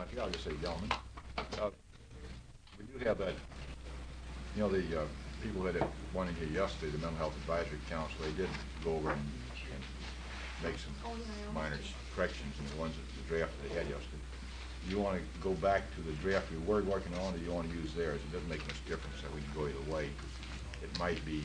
Rocky, I'll just say gentlemen. We do have that, you know, the people that wanted here yesterday, the Mental Health Advisory Council, they did go over and make some minor corrections in the ones that the draft they had yesterday. You want to go back to the draft we were working on, or you want to use theirs? It doesn't make much difference that we can go either way. It might be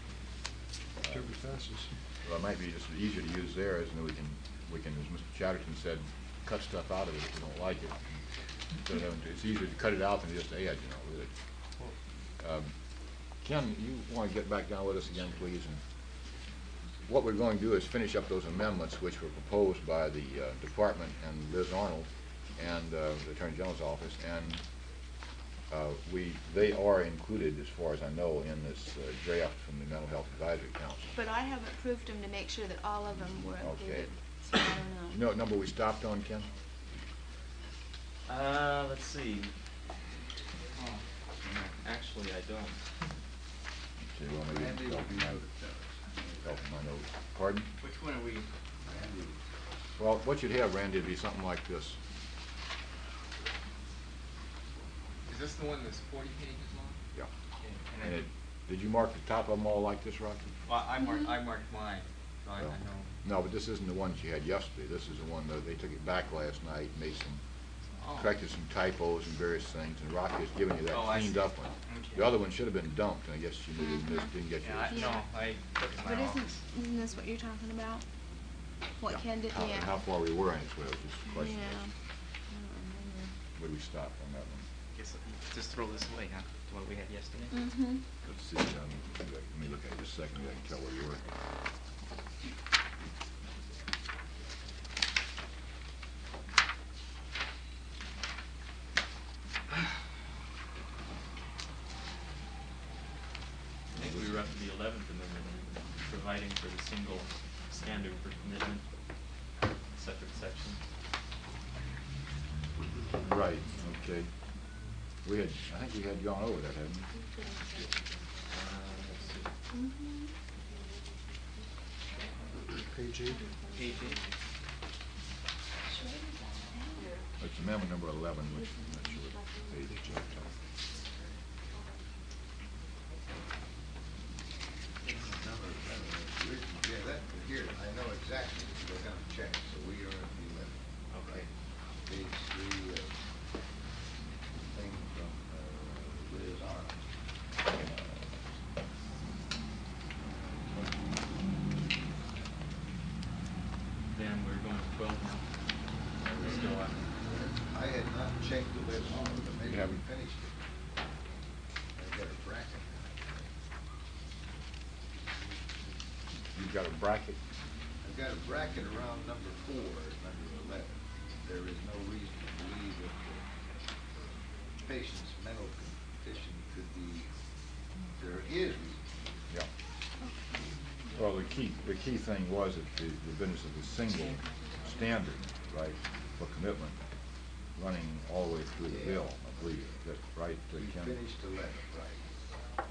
well, it might be just easier to use theirs, and then we can, as Mr. Chatterton said, cut stuff out of it if we don't like it. Instead of having to, it's easier to cut it out than just add, you know, really. Ken, you want to get back down with us again, please? And what we're going to do is finish up those amendments which were proposed by the department and Liz Arnold and the Attorney General's office, and they are included, as far as I know, in this draft from the Mental Health Advisory Council. But I haven't proofed them to make sure that all of them were included. Okay. So I don't know. You know what number we stopped on, Ken? Let's see. Oh, actually, I don't. Okay, well, maybe Randy will be able to help my notes. Pardon? Which one are we? Randy. Well, what you'd have, Randy, would be something like this. Is this the one that's 40 pages long? Yeah. Okay. And did you mark the top of them all like this, Rocky? Well, I marked mine, so I know. No, but this isn't the ones you had yesterday. This is the one that they took it back last night, made some, corrected some typos and various things, and Rocky has given you that cleaned up one. Okay. The other one should have been dumped, and I guess you didn't get Yeah, yours. no, I took it to But my office. isn't this what you're talking about? What Ken did? How, Yeah. how far we were, anyway, was just a question. Yeah. I don't remember. Where do we stop on that one? Guess just throw this away, huh? What we had yesterday. Mm-hmm. Let's see, let me look at it just a second, I can tell where you were. I think we were up to the 11th amendment, providing for the single standard for commitment, separate section. Right, okay. We had, I think we had gone over that, hadn't we? Let's see. Mm-hmm. Page 8. Page 8. It's amendment number 11, which I'm not sure what page it's on. Yeah, that, here, I know exactly what we're gonna check, so we are at the 11. Okay. Page 3, thing from Liz Arnold. Then we're going to 12 now. We're still on. I had not checked the Liz Arnold, but maybe we haven't? finished it. I got a bracket. You've got a bracket? I've got a bracket around number 4, number 11. There is no reason to believe that the patient's mental condition could be, there is reason. Yeah. Well, the key thing was that the business of the single standard, right, for commitment, running all the way through the bill, I believe. Is that right, We Ken? finished 11, right.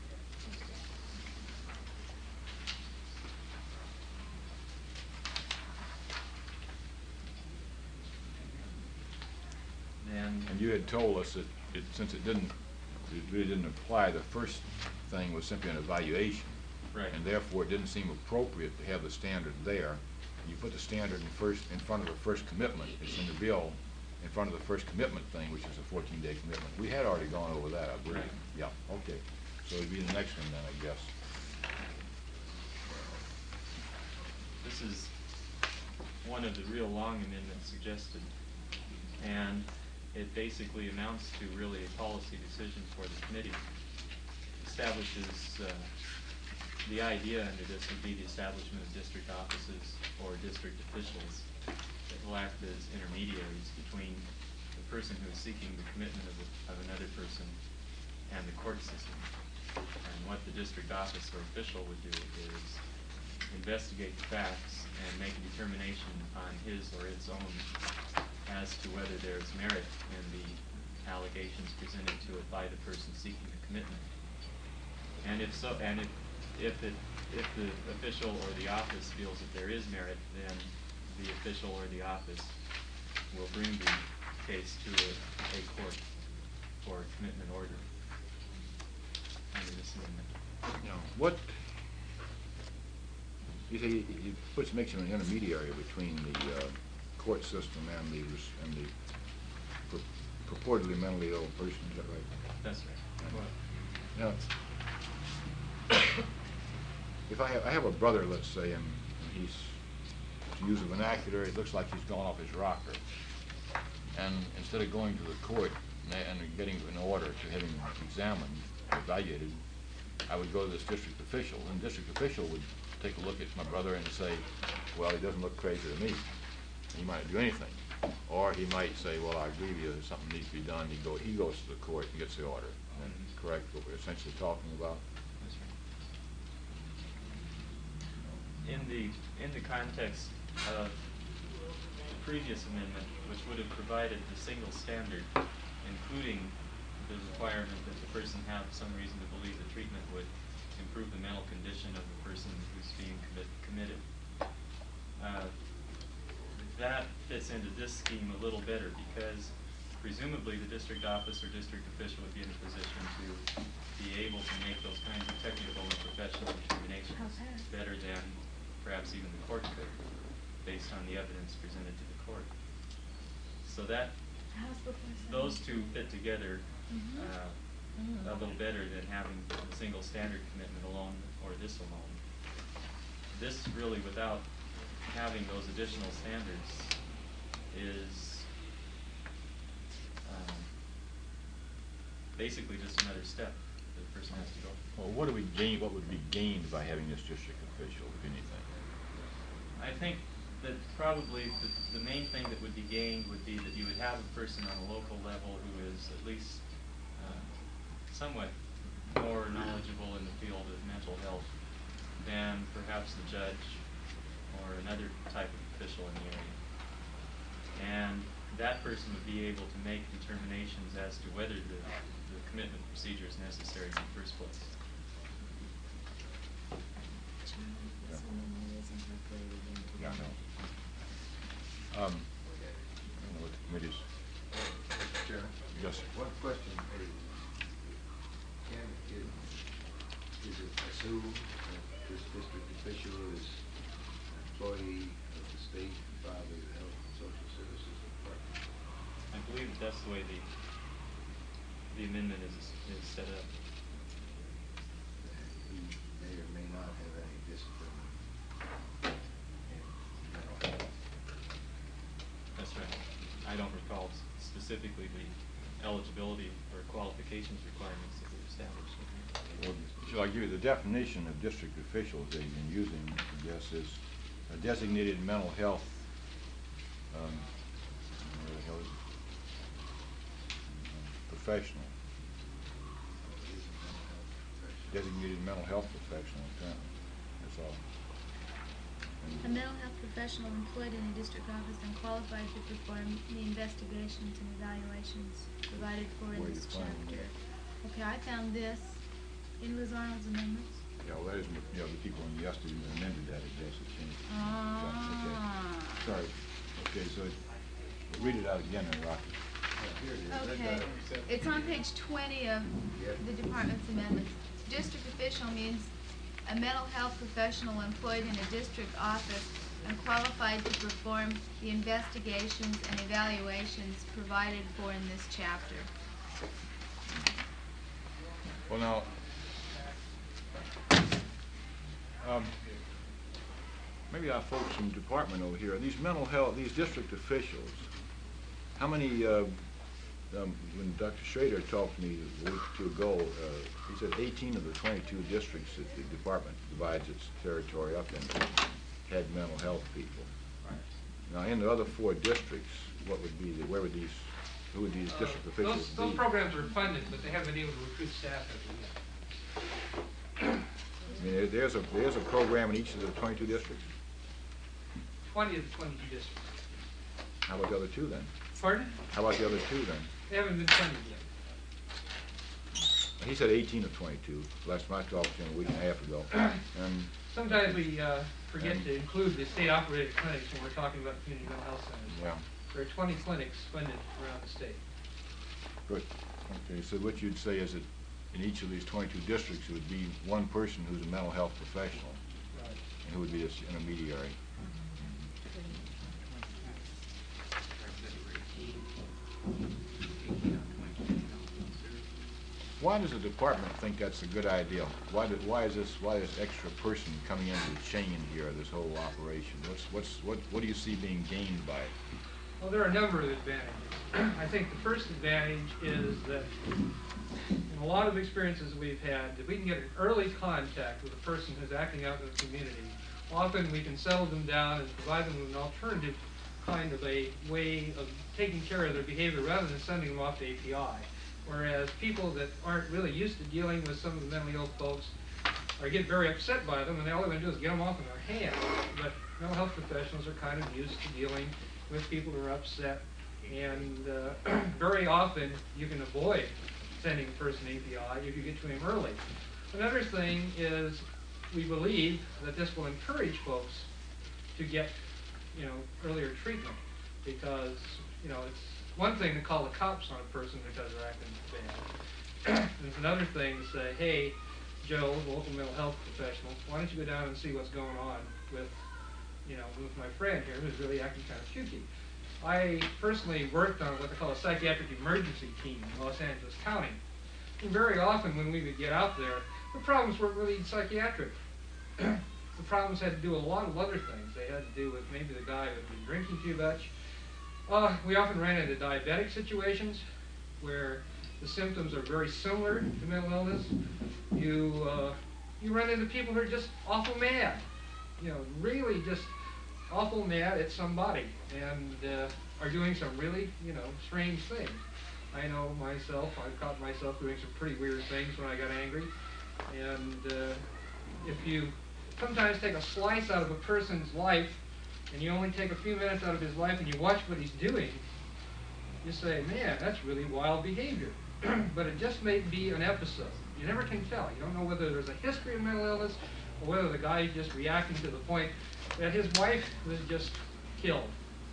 And you had told us that since it really didn't apply, the first thing was simply an evaluation. Right. And therefore it didn't seem appropriate to have the standard there. You put the standard in front of the first commitment. It's in the bill in front of the first commitment thing, which is a 14-day commitment. We had already gone over that, I believe. Right. Yeah, okay. So it'd be the next one then, I guess. This is one of the real long amendments suggested, and it basically amounts to really a policy decision for the committee. Establishes the idea under this would be the establishment of district offices or district officials that will act as intermediaries between the person who is seeking the commitment of another person and the court system. And what the district office or official would do is investigate the facts and make a determination on his or its own as to whether there's merit in the allegations presented to it by the person seeking the commitment. And if so, and if the official or the office feels that there is merit, then the official or the office will bring the case to a court for a commitment order under this amendment. Now, what, you say he makes him an intermediary between the court system and the purportedly mentally ill person, is that right? That's right. Now, if I have a brother, let's say, and he's, to use a vernacular, it looks like he's gone off his rocker. And instead of going to the court and getting an order to have him examined, evaluated, I would go to this district official, and the district official would take a look at my brother and say, well, he doesn't look crazy to me. He might not do anything. Or he might say, well, I agree with you, something needs to be done. He goes to the court and gets the order. And correct what we're essentially talking about? That's right. In the context of the previous amendment, which would have provided the single standard, including the requirement that the person have some reason to believe the treatment would improve the mental condition of the person who's being committed. That fits into this scheme a little better because presumably the district office or district official would be in a position to be able to make those kinds of technical and professional determinations better than perhaps even the court could, based on the evidence presented to the court. So that those two fit together a little better than having a single standard commitment alone or this alone. This really, without having those additional standards, is basically just another step that the person has to go through. Well, what do we gain? What would be gained by having this district official, if anything? I think that probably the main thing that would be gained would be that you would have a person on a local level who is at least somewhat more knowledgeable in the field of mental health than perhaps the judge or another type of official in the area. And that person would be able to make determinations as to whether the commitment procedure is necessary in the first place. Yeah, I know. I don't know what the committee's. Mr. Chairman? Yes, sir. One question, is it assumed that this district official is an employee of the state by the Health and Social Services Department? I believe that that's the way the amendment is set up. He may or may not have any discipline in mental health. That's right. I don't recall specifically the eligibility or qualifications requirements that were established. Well, shall I give you the definition of district officials they've been using, I guess, is a designated mental health, where the hell is it? Professional. Designated mental health professional, apparently. That's all. A mental health professional employed in a district office and qualified to perform the investigations and evaluations provided for in Where this you find chapter. that? Okay, I found this in Liz Arnold's amendments. Yeah, well, that is, the people in yesterday amended that, I guess, it changed. Ah. Okay. Sorry. Okay, so read it out again, then, Rocky. Here it is. Okay, it's on page 20 of the department's amendments. District official means a mental health professional employed in a district office and qualified to perform the investigations and evaluations provided for in this chapter. Well, now, maybe our folks from the department over here, these mental health, these district officials, how many, when Dr. Schrader talked to me a week or two ago, he said 18 of the 22 districts that the department divides its territory up into had mental health people. Now, in the other 4 districts, what would be the, where would these, who would these district officials be? Those programs are funded, but they haven't been able to recruit staff as of yet. I mean, there's a program in each of the 22 districts. 20 of the 22 districts. How about the other 2 then? Pardon? How about the other 2 then? They haven't been funded yet. He said 18 of 22. Last time I talked to him a week and a half ago. And Sometimes we forget to include the state-operated clinics when we're talking about community mental health centers. yeah. There are 20 clinics funded around the state. Good. Okay, so what you'd say is that in each of these 22 districts, it would be one person who's a mental health professional, Right. and who would be this intermediary. Why does the department think that's a good idea? Why is this extra person coming into the chain here, this whole operation? What do you see being gained by it? Well, there are a number of advantages. I think the first advantage is that in a lot of experiences we've had, if we can get an early contact with a person who's acting out in the community, often we can settle them down and provide them with an alternative kind of a way of taking care of their behavior rather than sending them off to API. Whereas people that aren't really used to dealing with some of the mentally ill folks or get very upset by them, and all they're going to do is get them off in their hands. But mental health professionals are kind of used to dealing with people who are upset, and very often you can avoid sending a person API if you get to him early. Another thing is we believe that this will encourage folks to get, earlier treatment, because, it's one thing to call the cops on a person because they're acting bad. There's another thing to say, hey, Joe, local mental health professional, why don't you go down and see what's going on with, with my friend here who's really acting kind of kooky. I personally worked on what they call a psychiatric emergency team in Los Angeles County. And very often when we would get out there, the problems weren't really psychiatric. The problems had to do with a lot of other things. They had to do with maybe the guy who had been drinking too much. We often ran into diabetic situations where the symptoms are very similar to mental illness. You run into people who are just awful mad, really just awful mad at somebody, and are doing some really, strange things. I know myself, I've caught myself doing some pretty weird things when I got angry, and if you sometimes take a slice out of a person's life, and you only take a few minutes out of his life and you watch what he's doing, you say, man, that's really wild behavior. But it just may be an episode. You never can tell. You don't know whether there's a history of mental illness or whether the guy is just reacting to the point that his wife was just killed.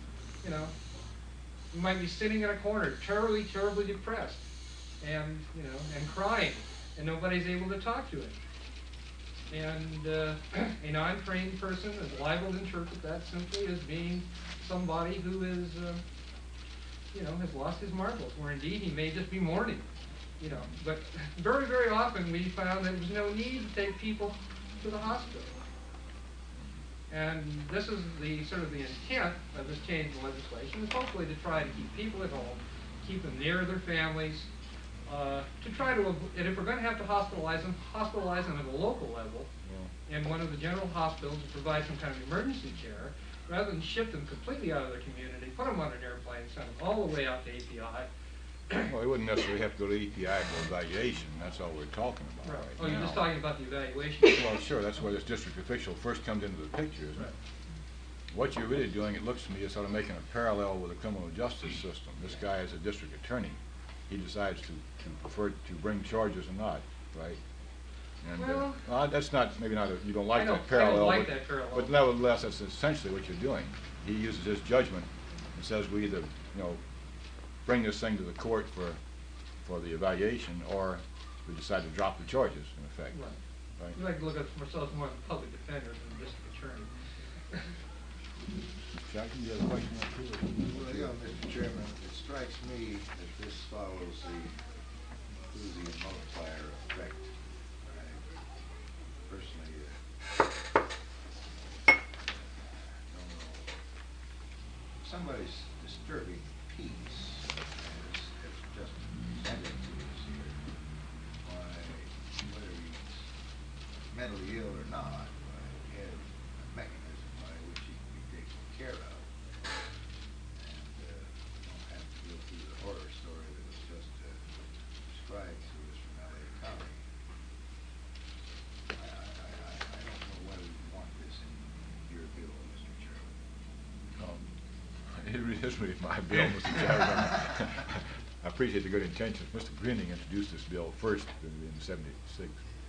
He might be sitting in a corner, terribly, terribly depressed, and, and crying, and nobody's able to talk to him. And a non-trained person is liable to interpret that simply as being somebody who is, has lost his marbles, where indeed he may just be mourning. But very, very often we found that there was no need to take people to the hospital. And this is the sort of the intent of this change in legislation, is hopefully to try to keep people at home, keep them near their families, to try to, and if we're going to have to hospitalize them at a local level, in one of the general hospitals to provide some kind of emergency care, rather than ship them completely out of their community, put them on an airplane, send them all the way out to API. Well, they wouldn't necessarily have to go to API for evaluation. That's all we're talking about right Oh, now. you're just talking about the evaluation? Well, sure, that's where this district official first comes into the picture, isn't it? What you're really doing, it looks to me, is sort of making a parallel with the criminal justice system. This guy is a district attorney. He decides to prefer to bring charges or not, right? And Well, that's not, maybe not, you don't like that I parallel. don't like that parallel. But nevertheless, that's essentially what you're doing. He uses his judgment and says we either, bring this thing to the court for the evaluation, or we decide to drop the charges, in effect. Right. We like to look at ourselves more as a public defender than a district attorney. Mr. Jackson, do you have a question or two? Well, yeah, Mr. Chairman, it strikes me that this follows the Clusian multiplier effect. I personally don't know. Somebody's disturbing peace, as just presented to us here. Why, whether he's mentally ill or not, he has a mechanism by which he can be taken care of. And don't have to go through the horror story that was just described to us from LA County. I don't know whether we want this in your bill, Mr. Chairman. It is really my bill, Mr. Chairman. I appreciate the good intentions. Mr. Greening introduced this bill first in '76.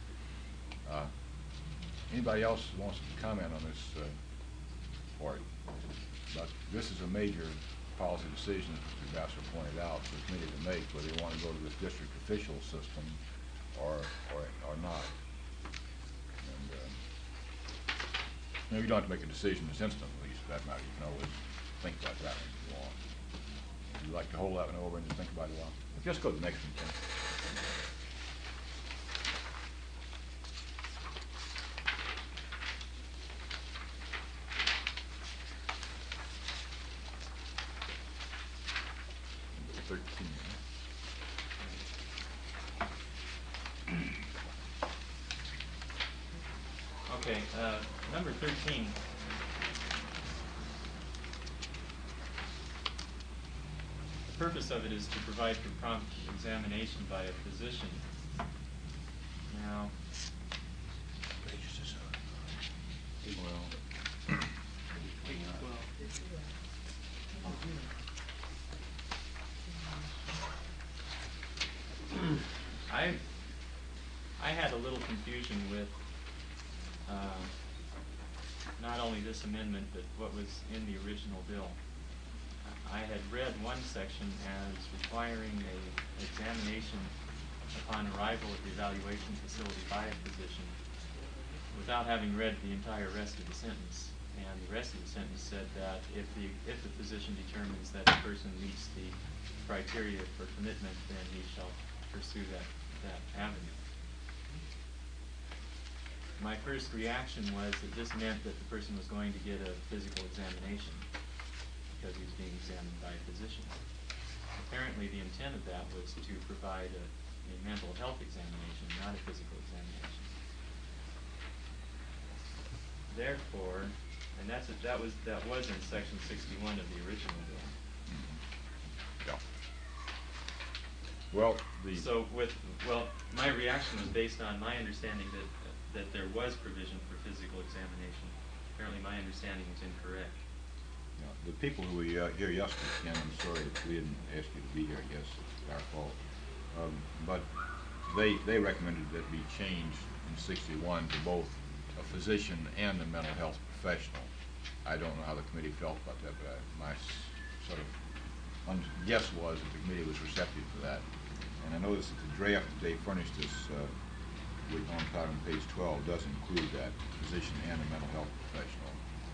Anybody else wants to comment on this part? But this is a major policy decision, as Mr. Vassar pointed out, for the committee to make, whether they want to go to this district official system or not. And, you don't have to make a decision this instant, at least, for that matter. You can always think about that one if you want. Would you like to hold that one over and just think about it a while? Just go to the next one, Tim. Number 13. Okay, number 13. The purpose of it is to provide for prompt examination by a physician. Now, I had a little confusion with not only this amendment, but what was in the original bill. I had read one section as requiring a examination upon arrival at the evaluation facility by a physician without having read the entire rest of the sentence. And the rest of the sentence said that if the physician determines that the person meets the criteria for commitment, then he shall pursue that avenue. My first reaction was that this meant that the person was going to get a physical examination because he was being examined by a physician. Apparently the intent of that was to provide a mental health examination, not a physical examination. Therefore, and that was in section 61 of the original bill. Yeah. Well, my reaction was based on my understanding that there was provision for physical examination. Apparently my understanding was incorrect. Yeah, the people who were here yesterday, Ken, I'm sorry that we didn't ask you to be here, I guess it's our fault. But they recommended that be changed in 61 to both a physician and a mental health professional. I don't know how the committee felt about that, but my sort of guess was that the committee was receptive to that. And I noticed that the draft that they furnished us on page 12 does include that physician and a mental health professional.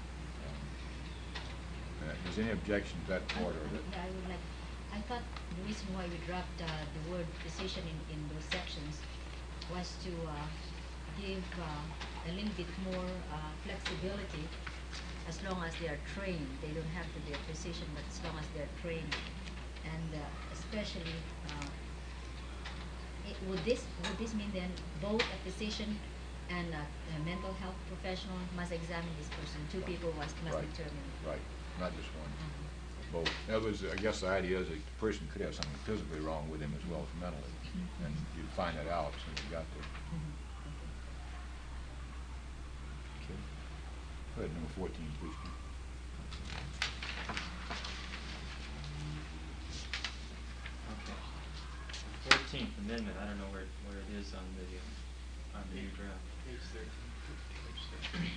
Is there any objection to that part? Or that? Yeah, I would like. I thought the reason why we dropped the word physician in those sections was to give a little bit more flexibility. As long as they are trained, they don't have to be a physician, but as long as they are trained, and especially. Would this mean then both a physician and a mental health professional must examine this person? Two people must Right. determine. Right, not just one. Both. In other words, I guess the idea is that the person could have something physically wrong with him as well as mentally, and you'd find that out as soon as you got there. Okay. Go ahead, number 14, please. Okay. 14th Amendment, I don't know where it is on the new draft. Page 13.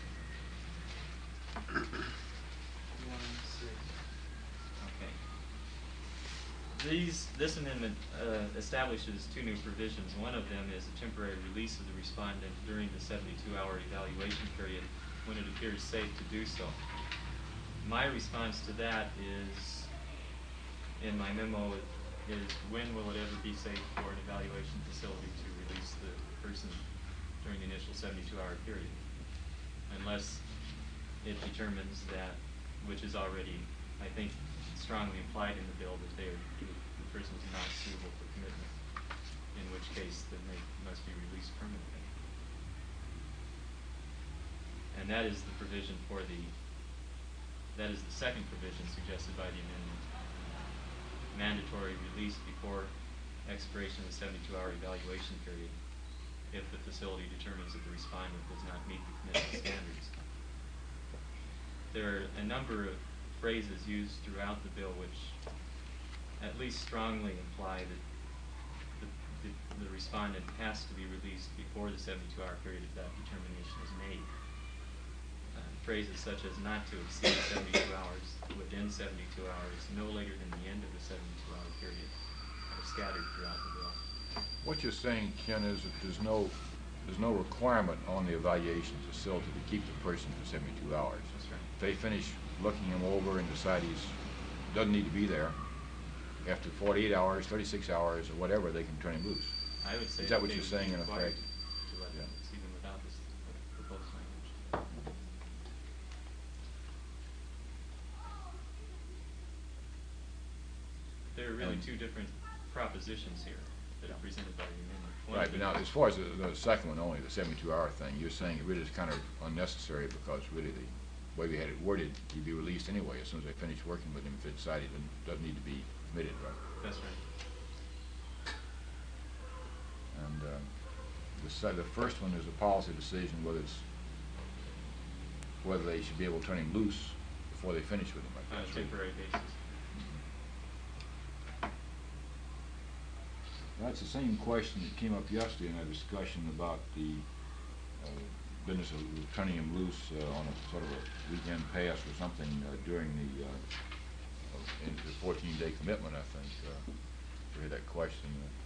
Okay. This amendment establishes two new provisions. One of them is a temporary release of the respondent during the 72-hour evaluation period when it appears safe to do so. My response to that is, in my memo, is when will it ever be safe for an evaluation facility to release the person during the initial 72-hour period? Unless it determines that, which is already, I think, strongly implied in the bill, that the person is not suitable for commitment, in which case then they must be released permanently. And that is the provision that is the second provision suggested by the amendment. Mandatory release before expiration of the 72-hour evaluation period if the facility determines that the respondent does not meet the commitment standards. There are a number of phrases used throughout the bill which at least strongly imply that the respondent has to be released before the 72-hour period if that determination is made. phrases such as not to exceed 72 hours, within 72 hours, no later than the end of the 72-hour period, are scattered throughout the bill. What you're saying, Ken, is that there's no requirement on the evaluation facility to keep the person for 72 hours. That's right. If they finish looking him over and decide he's doesn't need to be there, after 48 hours, 36 hours, or whatever, they can turn him loose. I would say Is that what they you're would be saying in required effect? to let Yeah. them, it's even without this proposed language. There are really two different propositions here that are presented by the amendment. One Right, of but them- now, as far as the second one, only the 72-hour thing, you're saying it really is kind of unnecessary because really the way we had it worded, he'd be released anyway as soon as they finish working with him if they decide he doesn't need to be committed, right? That's right. And the first one is a policy decision whether they should be able to turn him loose before they finish with him. I On a guess, right? temporary basis. That's the same question that came up yesterday in our discussion about the business of turning him loose on a sort of a weekend pass or something during the into the 14-day commitment, I think. We had that question.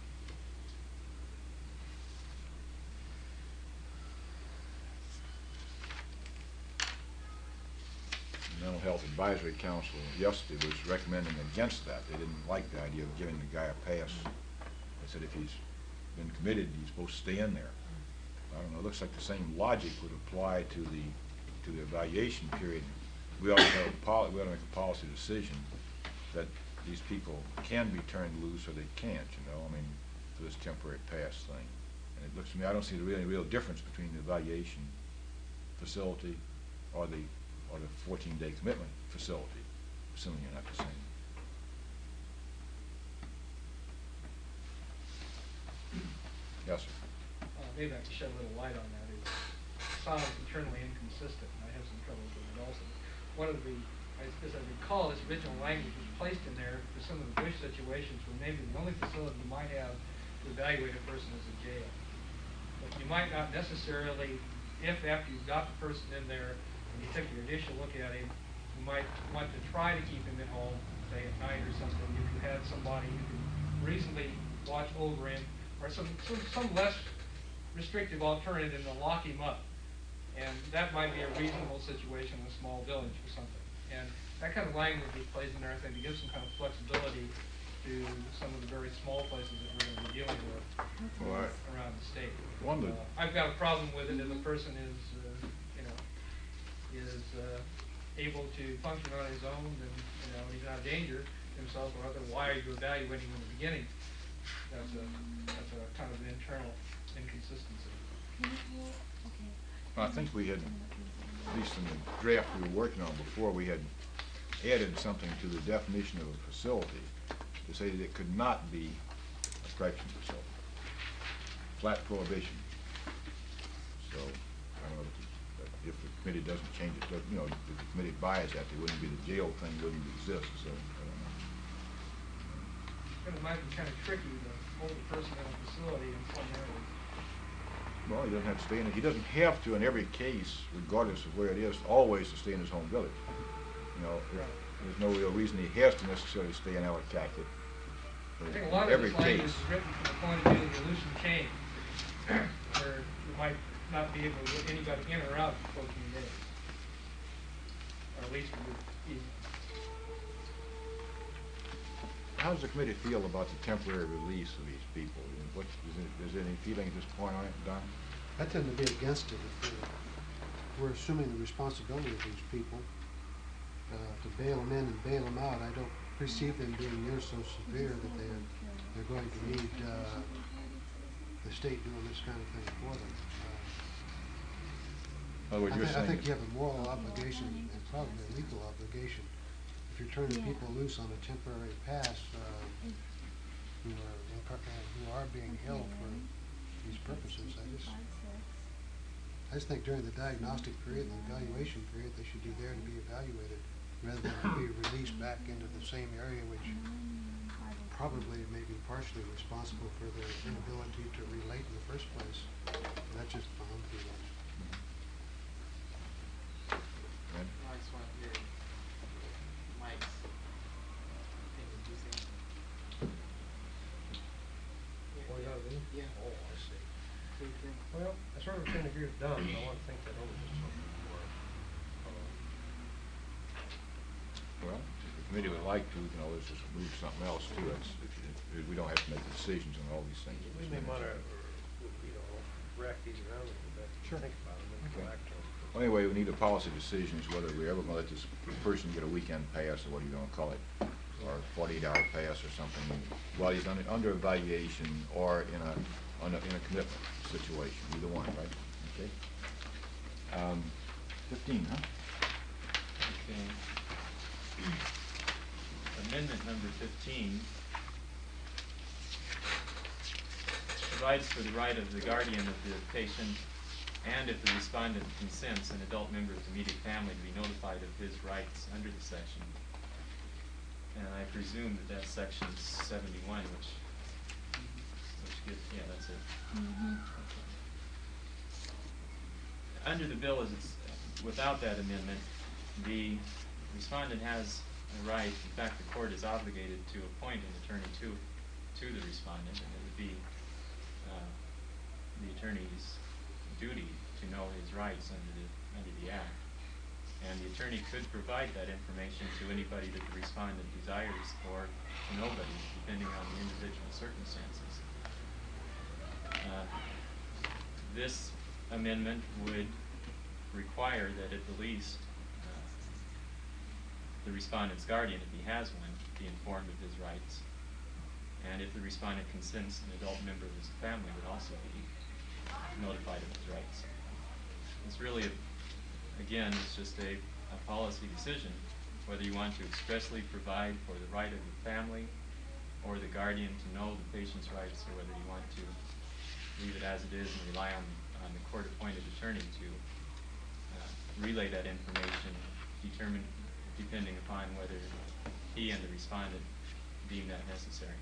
Mental Health Advisory Council yesterday was recommending against that. They didn't like the idea of giving the guy a pass. They said if he's been committed, he's supposed to stay in there. I don't know, it looks like the same logic would apply to the evaluation period. We ought to have we ought to make a policy decision that these people can be turned loose or they can't, you know, I mean, for this temporary pass thing. And it looks to me, I don't see the real difference between the evaluation facility or the 14-day commitment facility, assuming you're not the same. Yes, sir. Maybe I can shed a little light on that. It sounds internally inconsistent, and I have some trouble with it also. One of the, as I recall, this original language was placed in there for some of the Bush situations where maybe the only facility you might have to evaluate a person is a jail. But you might not necessarily, if after you've got the person in there and you took your initial look at him, you might want to try to keep him at home, say at night or something, if you had somebody who could reasonably watch over him, or some less restrictive alternative than to lock him up. And that might be a reasonable situation in a small village or something. And that kind of language is placed in there, I think, to give some kind of flexibility to some of the very small places that we're going to be dealing with Right. around the state. One that- I've got a problem with it if a person is, able to function on his own, and he's not a danger to himself or other. Why are you evaluating him in the beginning? That's a kind of an internal inconsistency. I think we had, at least in the draft we were working on before, we had added something to the definition of a facility to say that it could not be a correction facility. Flat prohibition. So, I don't know if the committee doesn't change it, but, if the committee buys that, there wouldn't be the jail thing wouldn't exist, so, I don't know. And it might be kind of tricky to hold a person in a facility in some areas. Well, he doesn't have to stay in it. He doesn't have to in every case, regardless of where it is, always to stay in his home village. There's no real reason he has to necessarily stay in Ellicott. I think a lot of this language is written from the point of view of the Aleutian chain, where you might not be able to get anybody in or out for 14 days. Or at least it would be. How does the committee feel about the temporary release of these people? Is there any feeling at this point on it, Don? I tend to be against it. If we're assuming the responsibility of these people to bail them in and bail them out. I don't perceive them being near so severe that they're going to need the state doing this kind of thing for them. I think you have a moral obligation and probably a legal obligation if you're turning people loose on a temporary pass who are being held for these purposes. I just think during the diagnostic period and the evaluation period, they should be there to be evaluated rather than to be released back into the same area, which probably may be partially responsible for their inability to relate in the first place. That's just my own feelings. just want to hear Mike's opinion. Do you think? Oh, yeah, really? Yeah. Oh, I see. What do you think? Well, I sort of tend to agree with Don, but I want to think that over just a little bit more. Well, if the committee would like to, we can always just move to something else too. We don't have to make decisions on all these things. We may want to, rack these around a little bit, Sure. think about them, and Okay. go back to them. Well, anyway, we need a policy decision is whether we're ever going to let this person get a weekend pass, or what are you going to call it, or 48-hour pass or something, while he's under evaluation or in a commitment situation, either one, right? Okay. 15, huh? Okay. Amendment number 15 provides for the right of the guardian of the patient, and if the respondent consents, an adult member of the immediate family to be notified of his rights under the section. And I presume that that's section 71, which gives, yeah, that's it. Under the bill, as it's without that amendment, the respondent has a right. In fact, the court is obligated to appoint an attorney to the respondent, and it would be the attorney's duty to know his rights under the act. And the attorney could provide that information to anybody that the respondent desires, or to nobody, depending on the individual circumstances. This amendment would require that at the least the respondent's guardian, if he has one, be informed of his rights. And if the respondent consents, an adult member of his family would also be notified of his rights. It's really, again, it's just a policy decision, whether you want to expressly provide for the right of the family or the guardian to know the patient's rights, or whether you want to leave it as it is and rely on the court-appointed attorney to relay that information, depending upon whether he and the respondent deem that necessary.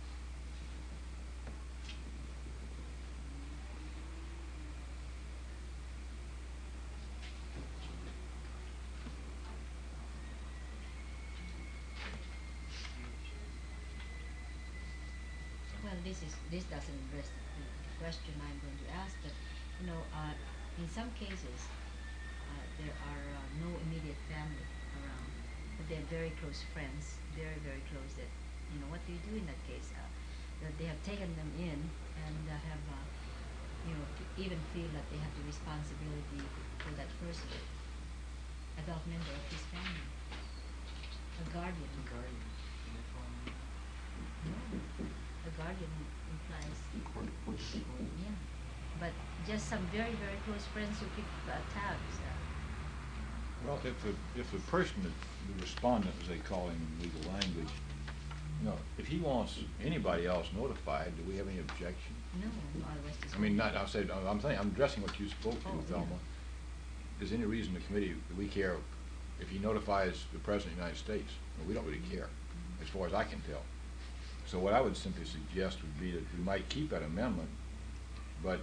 Well, this doesn't address the question I'm going to ask, but in some cases there are no immediate family around, but they're very close friends, very, very close. That what do you do in that case? That they have taken them in and have even feel that they have the responsibility for that person, adult member of his family, a guardian. No, a guardian implies, yeah, but just some very, very close friends who keep tabs. Well, if the person, the respondent, as they call him in legal language, if he wants anybody else notified, do we have any objection? No, otherwise it's. I mean, I'm addressing what you spoke to, Oh, yeah. Thelma. Is there any reason the committee, that we care if he notifies the President of the United States? Well, we don't really care, as far as I can tell. So what I would simply suggest would be that we might keep that amendment, but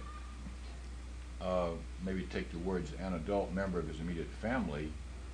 maybe take the words "an adult member of his immediate family,"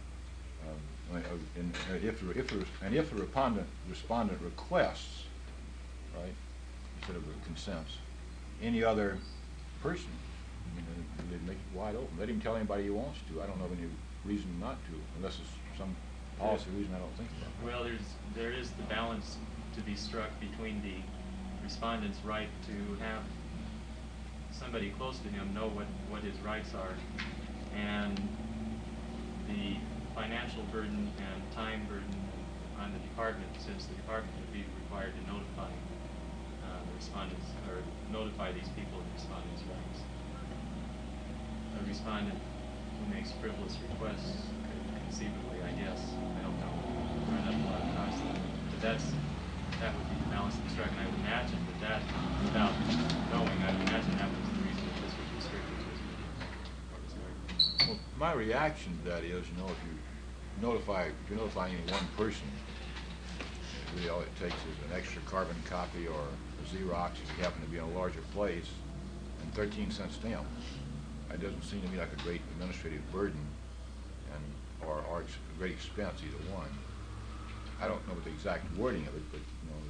and if the respondent requests, right, instead of consents, any other person, they'd make it wide open. Let him tell anybody he wants to. I don't know of any reason not to, unless it's some policy reason I don't think about. Well, there is the balance to be struck between the respondent's right to have somebody close to him know what his rights are, and the financial burden and time burden on the department, since the department would be required to notify the respondents, or notify these people of the respondents' rights. A respondent who makes frivolous requests could conceivably, I guess, I don't know, run up a lot of costs. But that would be the balance to be struck, and I would imagine that without knowing, I would imagine that was the reason that this was restricted to his immediate. Well, my reaction to that is, if you're notifying any one person, really all it takes is an extra carbon copy or a Xerox if you happen to be in a larger place, and 13-cent stamp. It doesn't seem to me like a great administrative burden, and or great expense, either one. I don't know what the exact wording of it, but, you know,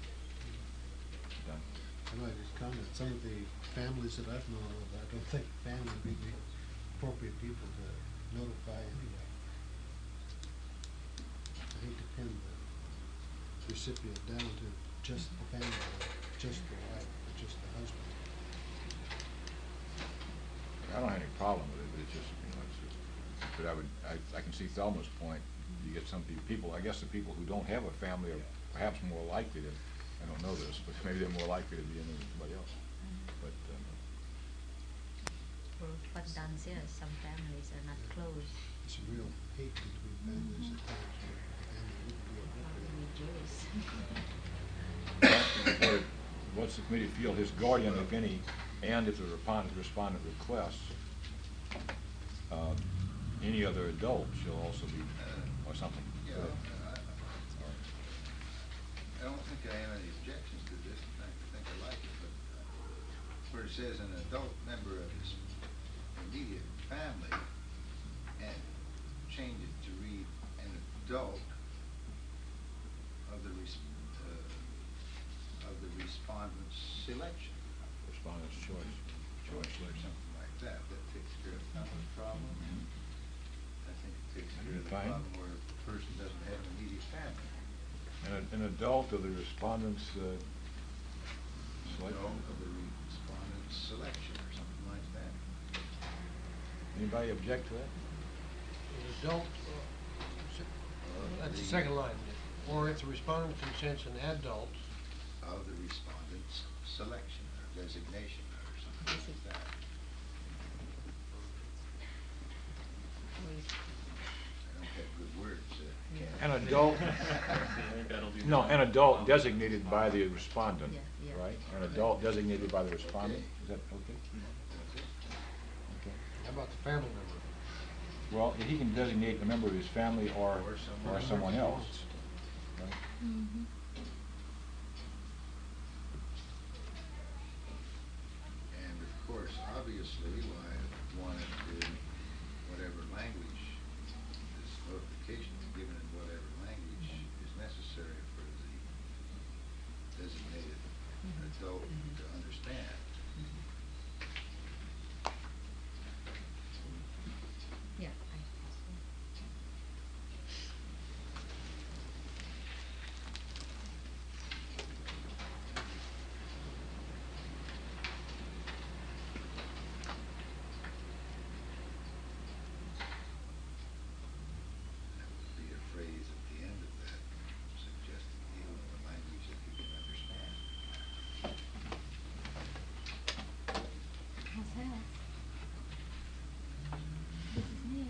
I know I just comment, some of the families that I've known of, I don't think family would be the appropriate people to notify anyway. I hate to pin the recipient down to just the family, or just the wife, or just the husband. I don't have any problem with it, but it's just, you know, it's just, but I can see Thelma's point. You get some people, I guess the people who don't have a family are perhaps more likely to, I don't know this, but maybe they're more likely to be in than somebody else. But, Or what Dan says, some families are not close. It's a real hate between families at times, where the family wouldn't be appropriate. what's the committee feel his guardian, if any, and if the respondent requests, any other adult shall also be, or something. Yeah, I don't think I have any objections to this. In fact, I think I like it, but where it says an adult member of his immediate family, and change it to read an adult of the respondent's selection. Respondent's choice. Or something like that. That takes care of the problem. I think it takes care of the Fine. problem where the person doesn't have an immediate family. An adult of the respondent's selection. Adult of the respondent's selection, or something like that. Anybody object to that? An adult, that's the second line. Or if the respondent consents, an adult. Of the respondent's selection or designation or something like that. I don't have good words. An adult, I think that'll do. no, an adult designated by the respondent, Yeah, yeah. right? An adult designated by the respondent, is that okay? Okay. How about the family member? Well, he can designate a member of his family or someone else. Right? And of course, obviously, why I wanted to, whatever language, this notification is given in whatever language is necessary for the designated adult to understand. Yeah, That would be a phrase at the end of that, suggesting even the language that you can understand. How's that? This is me.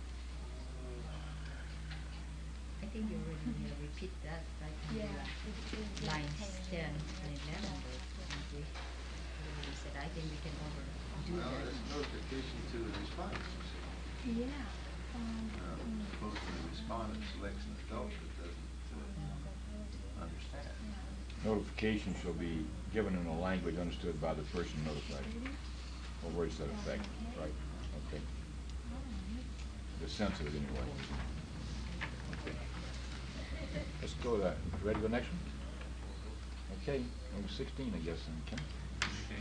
I think you already repeat that, right? in Yeah. the Lines 10 and 11. We already said, I think we can overdo Well, that. it's notification to the respondents, you see. Yeah. Supposed to the respondent selects an adult that doesn't understand. Notification shall be given in a language understood by the person notified. Or words to that effect, right? Okay. The sense of it anyway. Okay. Let's go to that. Ready to go next one? Okay, number 16, I guess, then, Kim. Okay.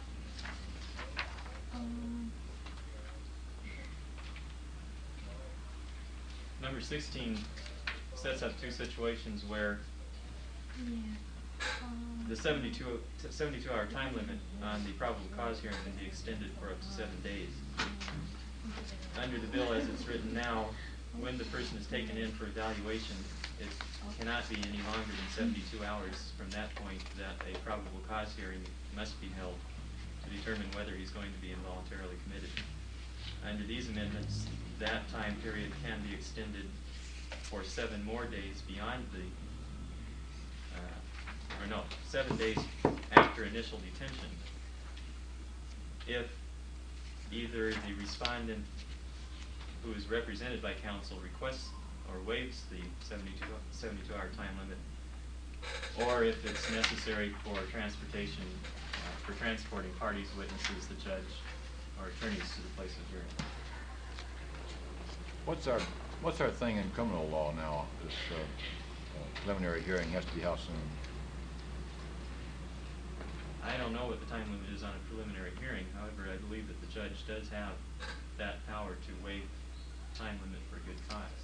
Number 16 sets up two situations where the 72-hour time limit on the probable cause hearing can be extended for up to 7 days. Under the bill as it's written now, when the person is taken in for evaluation, it cannot be any longer than 72 hours from that point that a probable cause hearing must be held to determine whether he's going to be involuntarily committed. Under these amendments, that time period can be extended for 7 more days beyond the, 7 days after initial detention, if either the respondent who is represented by counsel requests or waives the 72-hour time limit, or if it's necessary for transportation, for transporting parties, witnesses, the judge, or attorneys to the place of hearing. What's our thing in criminal law now? This preliminary hearing has to be how soon? I don't know what the time limit is on a preliminary hearing. However, I believe that the judge does have that power to waive time limit for good cause.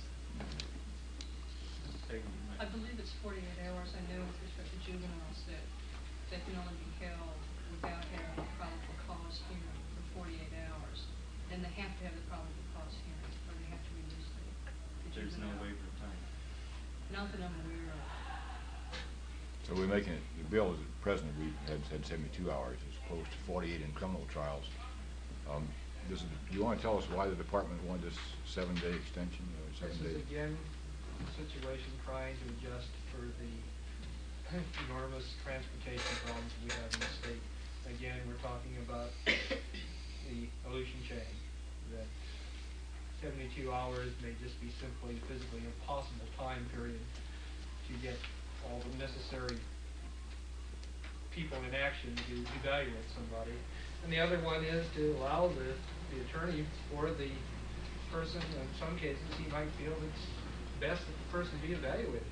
Peggy, you might- I believe it's 48 hours. I know with respect to juveniles that they can only be held without having a probable cause hearing for 48 hours. And they have to have the probable cause hearing, or they have to release the There's no juvenile. waiver of time. Not that I'm aware of. So we're making it, the bill is at present, we had said 72 hours as opposed to 48 in criminal trials. Do you want to tell us why the department wanted this 7-day extension or 7 This days? is again a situation trying to adjust for the enormous transportation problems we have in the state. Again, we're talking about the Aleutian chain, that 72 hours may just be simply physically impossible time period to get all the necessary people in action to evaluate somebody. And the other one is to allow the attorney or the person, in some cases, he might feel it's best that the person be evaluated.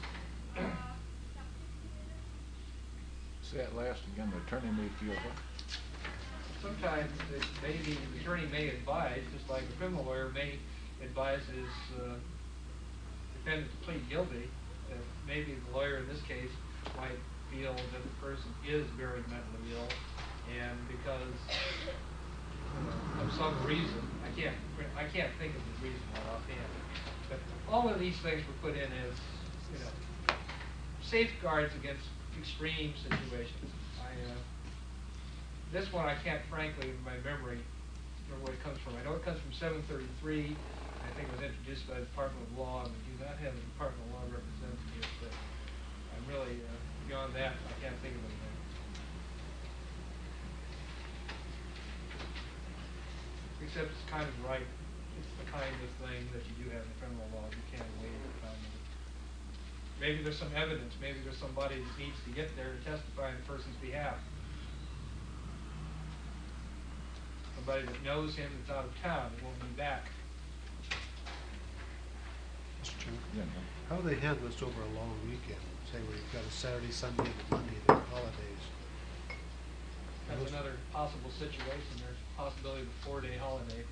Say that last again, the attorney may feel what? Sometimes it may be, the attorney may advise, just like a criminal lawyer may advise his defendant to plead guilty. Maybe the lawyer in this case might feel that the person is very mentally ill, and because of some reason, I can't think of the reason right offhand, but all of these things were put in as, safeguards against extreme situations. This one I can't, frankly, in my memory, remember where it comes from. I know it comes from 733. I think it was introduced by the Department of Law, and we do not have a Department of Law representative, but I'm really, beyond that, I can't think of anything. Except it's kind of right. It's the kind of thing that you do have in criminal law. You can't waive the time limit. Maybe there's some evidence. Maybe there's somebody that needs to get there to testify on the person's behalf. Somebody that knows him that's out of town, that won't be back. Mr. Chairman, Yeah, no. how do they handle this over a long weekend? Say where you've got a Saturday, Sunday, and a Monday, they're holidays. That's another possible situation. There's a possibility of a 4-day holiday.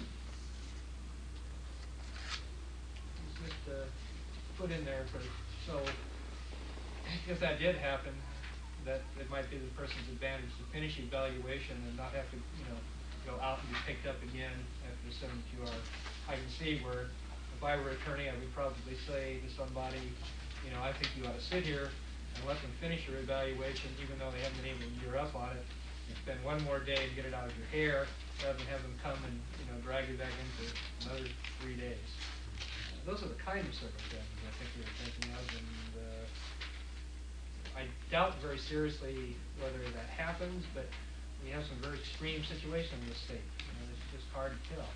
It's just put in there so if that did happen, that it might be the person's advantage to finish evaluation and not have to, go out and be picked up again after the 72 hours. I can see where if I were attorney, I would probably say to somebody, I think you ought to sit here and let them finish your evaluation, even though they haven't been able to gear up on it, and spend one more day to get it out of your hair, rather than have them come and, drag you back into another 3 days. Those are the kind of circumstances I think we were thinking of, and I doubt very seriously whether that happens, but we have some very extreme situations in the state. It's just hard to tell.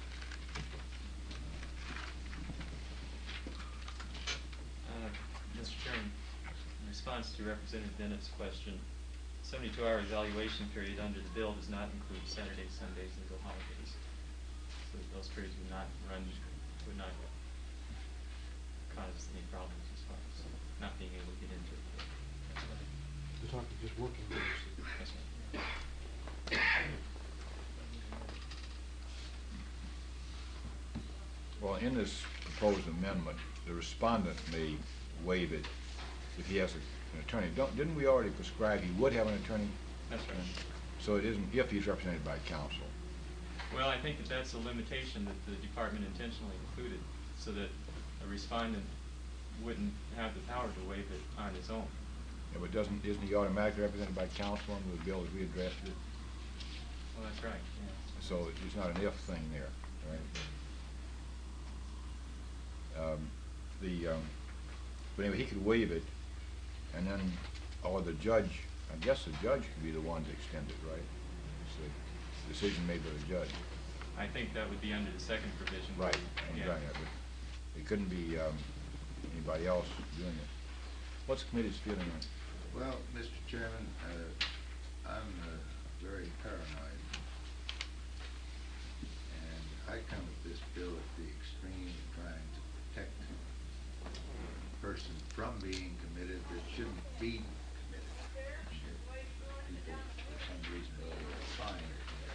Mr. Chairman, in response to Representative Bennett's question, 72-hour evaluation period under the bill does not include Saturdays, Sundays, legal holidays. So those periods would not cause any problems as far as not being able to get into it. We're talking just working days. Yes, ma'am. Well, in this proposed amendment, the respondent may waive it if he has an attorney. Didn't we already prescribe he would have an attorney? That's right. So it isn't if he's represented by counsel. Well, I think that's a limitation that the department intentionally included, so that a respondent wouldn't have the power to waive it on his own. Yeah, but isn't he automatically represented by counsel under the bill as we addressed it? Well, that's right, yeah. So it's not an if thing there, right? But anyway, he could waive it, and then, or the judge, I guess the judge could be the one to extend it, right? It's a decision made by the judge. I think that would be under the second provision. Right, I'm Yeah. trying that, but it couldn't be anybody else doing it. What's the committee's feeling on it? Well, Mr. Chairman, I'm very paranoid, and I come at this bill at the extreme from being committed that shouldn't be committed. People, for some reason or other, are fine.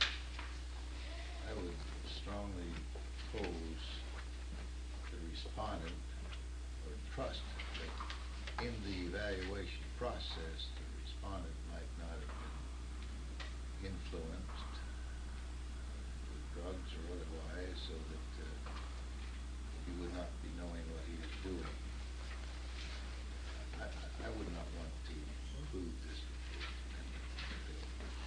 I would strongly oppose the respondent or trust that in the evaluation process, the respondent might not have been influenced with drugs or otherwise, so that he would not be knowing what he is doing. I would not want to include this in the bill.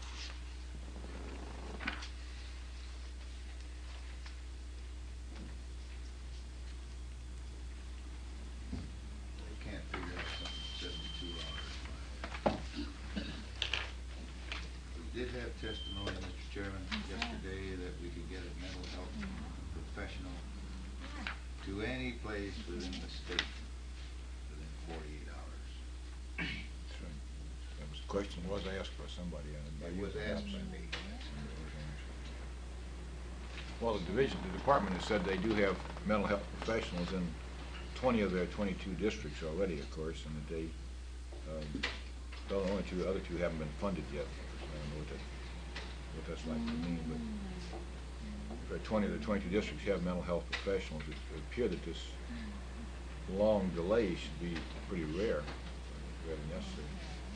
They can't figure out something in 72 hours. We did have testimony, Mr. Chairman, yesterday that we could get a mental health professional to any place within the state within 48 hours. That's right. That was the question was asked by somebody. It was asked by me. Well, the department has said they do have mental health professionals in 20 of their 22 districts already, of course, and that they, well, the other two haven't been funded yet. I don't know what that's like to mean, but for 20 of the 22 districts have mental health professionals. It would appear that this long delay should be pretty rare, rather necessary.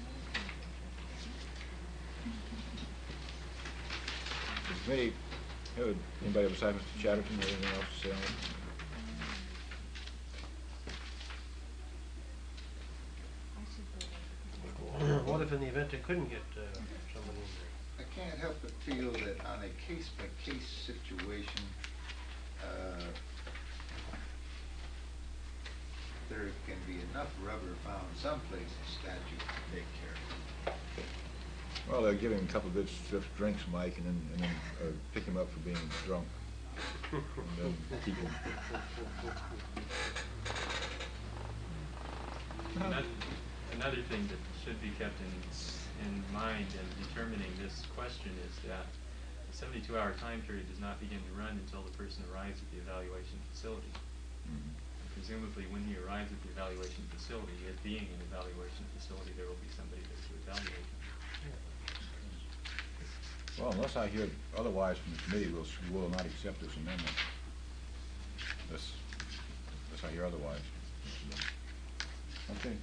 Does committee, anybody besides Mr. Chatterton, or anything else to say on it? What if in the event they couldn't get somebody in there? I can't help but feel that on a case-by-case situation, there can be enough rubber found someplace in statute to take care of it. Well, they'll give him a couple of good stiff drinks, Mike, and then pick him up for being drunk. And then keep him. Another thing that should be kept in mind in determining this question is that the 72-hour time period does not begin to run until the person arrives at the evaluation facility. Mm-hmm. Presumably, when he arrives at the evaluation facility, it being an evaluation facility, there will be somebody there to evaluate him. Well, unless I hear otherwise from the committee, we will not accept this amendment. Unless I hear otherwise. Okay.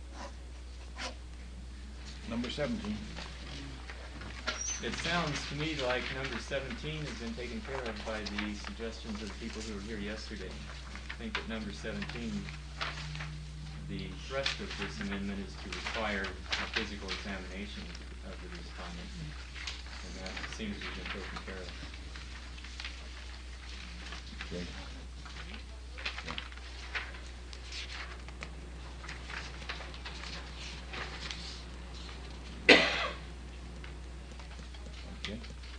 Number 17. It sounds to me like number 17 has been taken care of by the suggestions of the people who were here yesterday. I think that number 17, the thrust of this amendment is to require a physical examination of the respondent. And that seems to have been taken care of. Okay. Okay.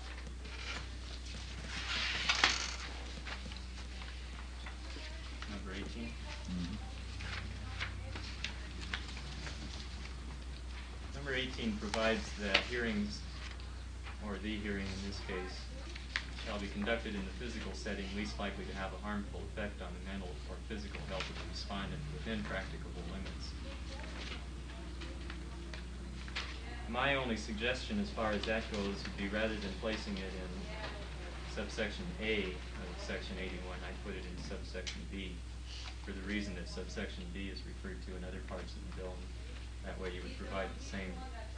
Number 18. Mm-hmm. Number 18 provides that hearings, or the hearing in this case, shall be conducted in the physical setting least likely to have a harmful effect on the mental or physical health of the respondent within practicable limits. My only suggestion as far as that goes would be rather than placing it in subsection A of section 81, I'd put it in subsection B, for the reason that subsection B is referred to in other parts of the bill. That way you would provide the same,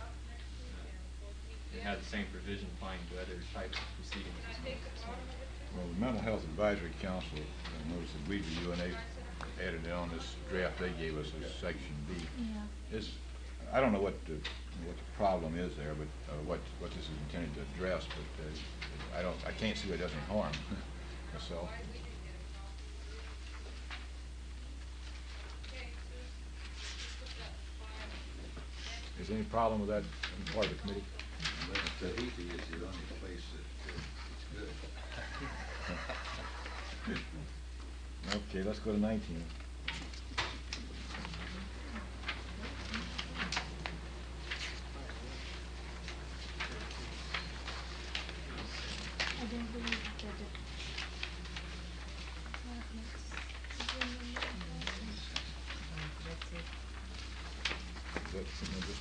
it had the same provision applying to other types of proceedings as well. So, Well, the Mental Health Advisory Council, I noticed that agreed with you, and they added it on this draft they gave us as section B. Yeah. I don't know what the problem is there, but what this is intended to address, but I can't see what does any harm myself. Is there any problem with that on the part of the committee? Tahiti is the only place that it's good. Okay, let's go to 19. I don't believe that That's it.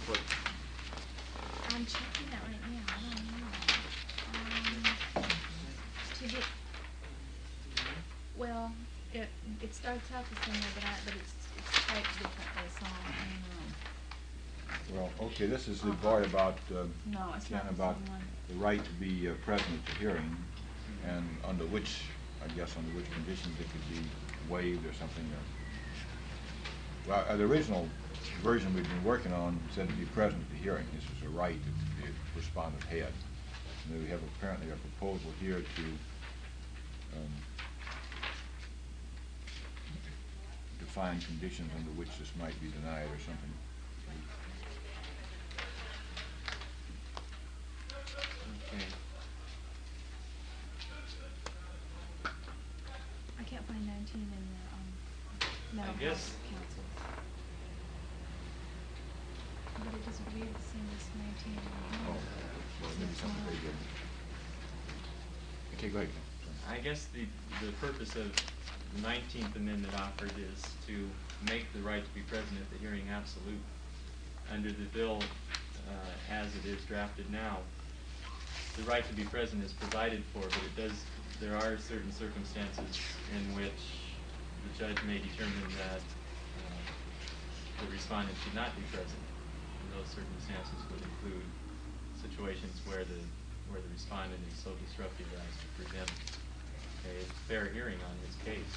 What, I'm checking that right now, I don't know. To get, well, it starts out the same way, but it's typed differently, so I don't know. well, okay, this is the part about, No, it's Ken, not the about same one. the right to be present at the hearing, and under which, I guess, under which conditions it could be waived or something. Well, the original version we've been working on said to be present at the hearing. This is a right that the respondent had. And then we have apparently a proposal here to define conditions under which this might be denied or something. Okay. I can't find 19 in the mental I guess- health council. But it doesn't read the same as 19. Oh, well, maybe something they did. Okay, go ahead, Ken. Sorry. I guess the purpose of the 19th Amendment offered is to make the right to be present at the hearing absolute. Under the bill, as it is drafted now, the right to be present is provided for, but there are certain circumstances in which the judge may determine that the respondent should not be present. And those circumstances would include situations where the respondent is so disruptive as to prevent a fair hearing on his case.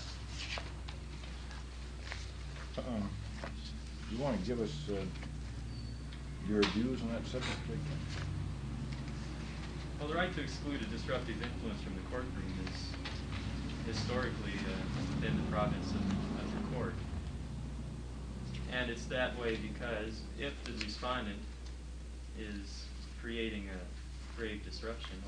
You want to give us your views on that subject, Ken? Well, the right to exclude a disruptive influence from the courtroom is historically within the province of the court. And it's that way because if the respondent is creating a grave disruption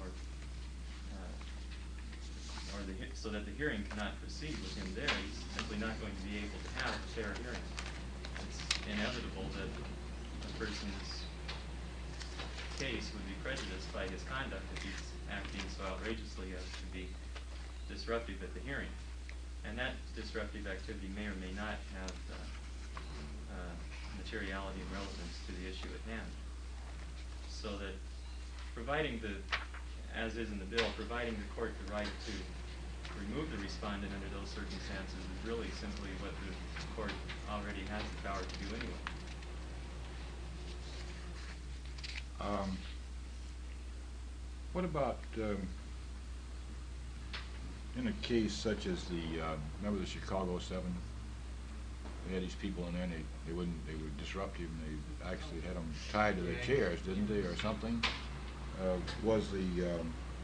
so that the hearing cannot proceed with him there, he's simply not going to be able to have a fair hearing. It's inevitable that a person's case would be prejudiced by his conduct if he's acting so outrageously as to be disruptive at the hearing. And that disruptive activity may or may not have materiality and relevance to the issue at hand. So that as is in the bill, providing the court the right to remove the respondent under those circumstances is really simply what the court already has the power to do anyway. What about in a case such as remember the Chicago 7? They had these people in there and they were disruptive and they actually had them tied to their chairs, didn't they, or something? Was there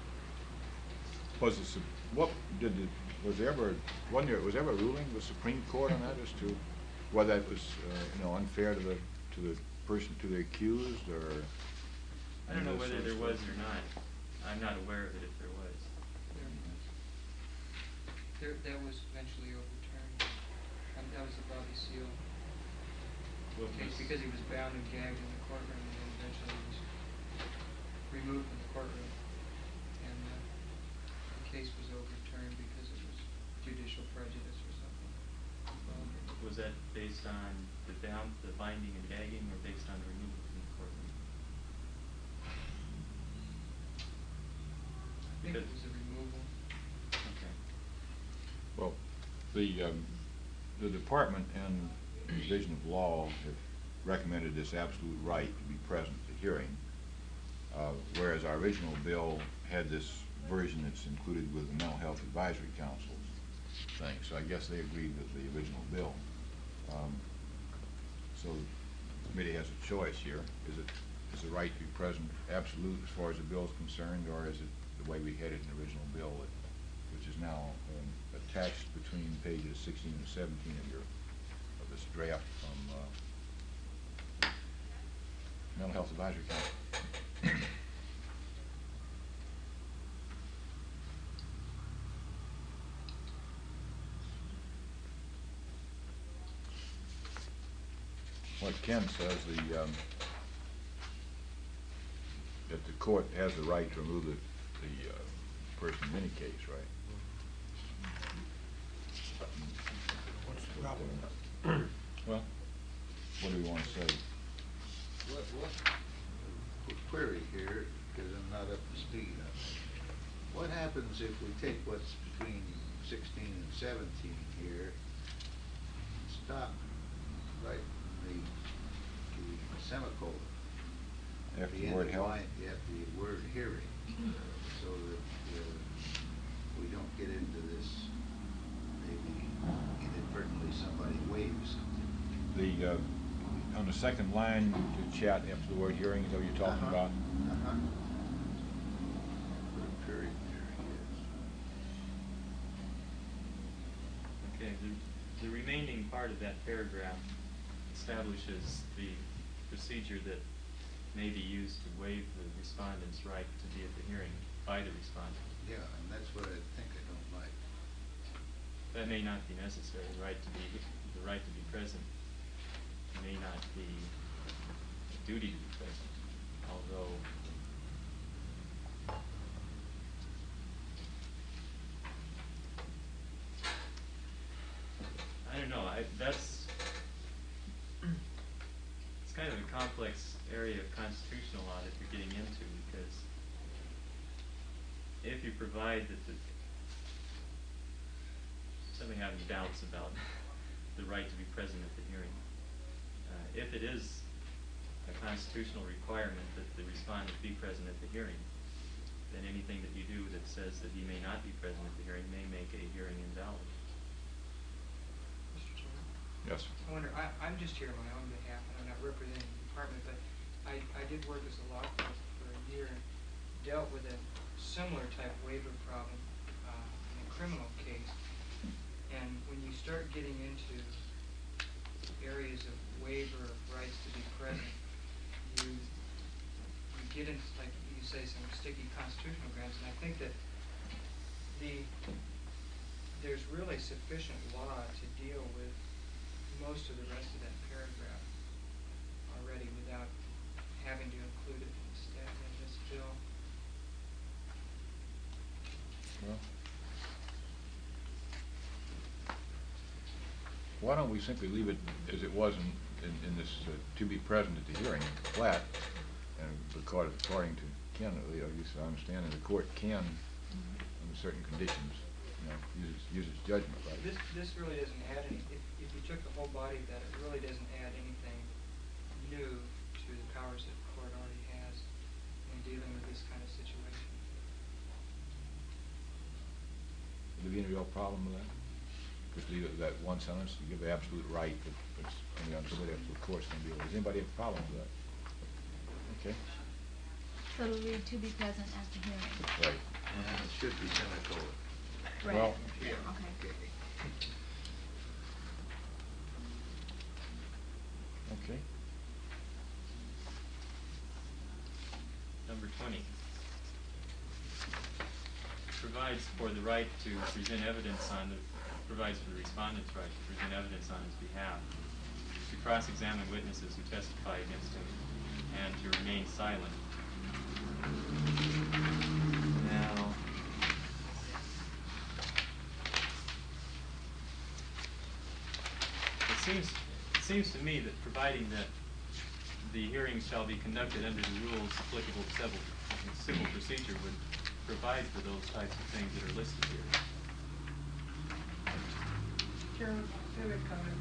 ever a ruling of the Supreme Court on that as to whether that was unfair to the person, to the accused, or? I don't know whether there was or not. I'm not aware of it if there was. That was eventually overturned. That was the Bobby Seale case, because he was bound and gagged in the courtroom, and then eventually was removed from the courtroom. And the case was overturned because it was judicial prejudice or something. Was that based on the binding and gagging, or based on the removal from the courtroom? I think it was a removal. Okay. Well, the department and Division of Law have recommended this absolute right to be present at the hearing, whereas our original bill had this version that's included with the Mental Health Advisory Council's thing. So I guess they agreed with the original bill. So the committee has a choice here. Is the right to be present absolute as far as the bill is concerned, or is it the way we had it in the original bill, which is now attached between pages 16 and 17 of this draft from Mental Health Advisory Council? What Ken says, that the court has the right to remove the person in any case, right? What's the problem? Well, what do we want to say? what, query here, because I'm not up to speed on it. What happens if we take what's between 16 and 17 here, stop right in the semicolon? After the end word of health? line, after the word hearing, so that we don't get into this, maybe inadvertently somebody waives something. The, on the second line to chat after the word hearing, is that what you're talking about? Uh-huh. Put a period there, I guess. Okay, the remaining part of that paragraph establishes the procedure that may be used to waive the respondent's right to be at the hearing by the respondent. Yeah, and that's what I think I don't like. That may not be necessary. The right to be present may not be a duty to be present, although I don't know. That's it's kind of a complex area of constitutional law that you're getting into, because if you provide that somebody having doubts about the right to be present at the hearing, if it is a constitutional requirement that the respondent be present at the hearing, then anything that you do that says that he may not be present at the hearing may make a hearing invalid. Mr. Chairman? Yes. I wonder, I'm just here on my own behalf, and I'm not representing the department, but I did work as a law clerk for a year and dealt with a similar type waiver problem in a criminal case. And when you start getting into areas of waiver of rights to be present, you get into, like you say, some sticky constitutional grounds. And I think that there's really sufficient law to deal with most of the rest of that paragraph already without having to include it in this bill. Well, why don't we simply leave it as it was in this to be present at the hearing, flat, and because according to Ken, at least I understand, the court can, under certain conditions, use its judgment, right? This really doesn't add any. If you took the whole body of that, it really doesn't add anything new to the powers that the court already has in dealing with this kind of situation. Would there be any real problem with that? Just leave it that one sentence, you give the absolute right that it's only understood after the court's going to deal with it. Does anybody have a problem with that? Okay. So it'll read to be present at the hearing. Right. And it should be semicolon. Right. Well, Okay. okay. Number 20 provides for the right to present evidence provides for the respondent's right to present evidence on his behalf, to cross-examine witnesses who testify against him, and to remain silent. Now, it seems to me that providing that the hearing shall be conducted under the rules applicable to civil procedure would provide for those types of things that are listed here. Chairman, I have a comment.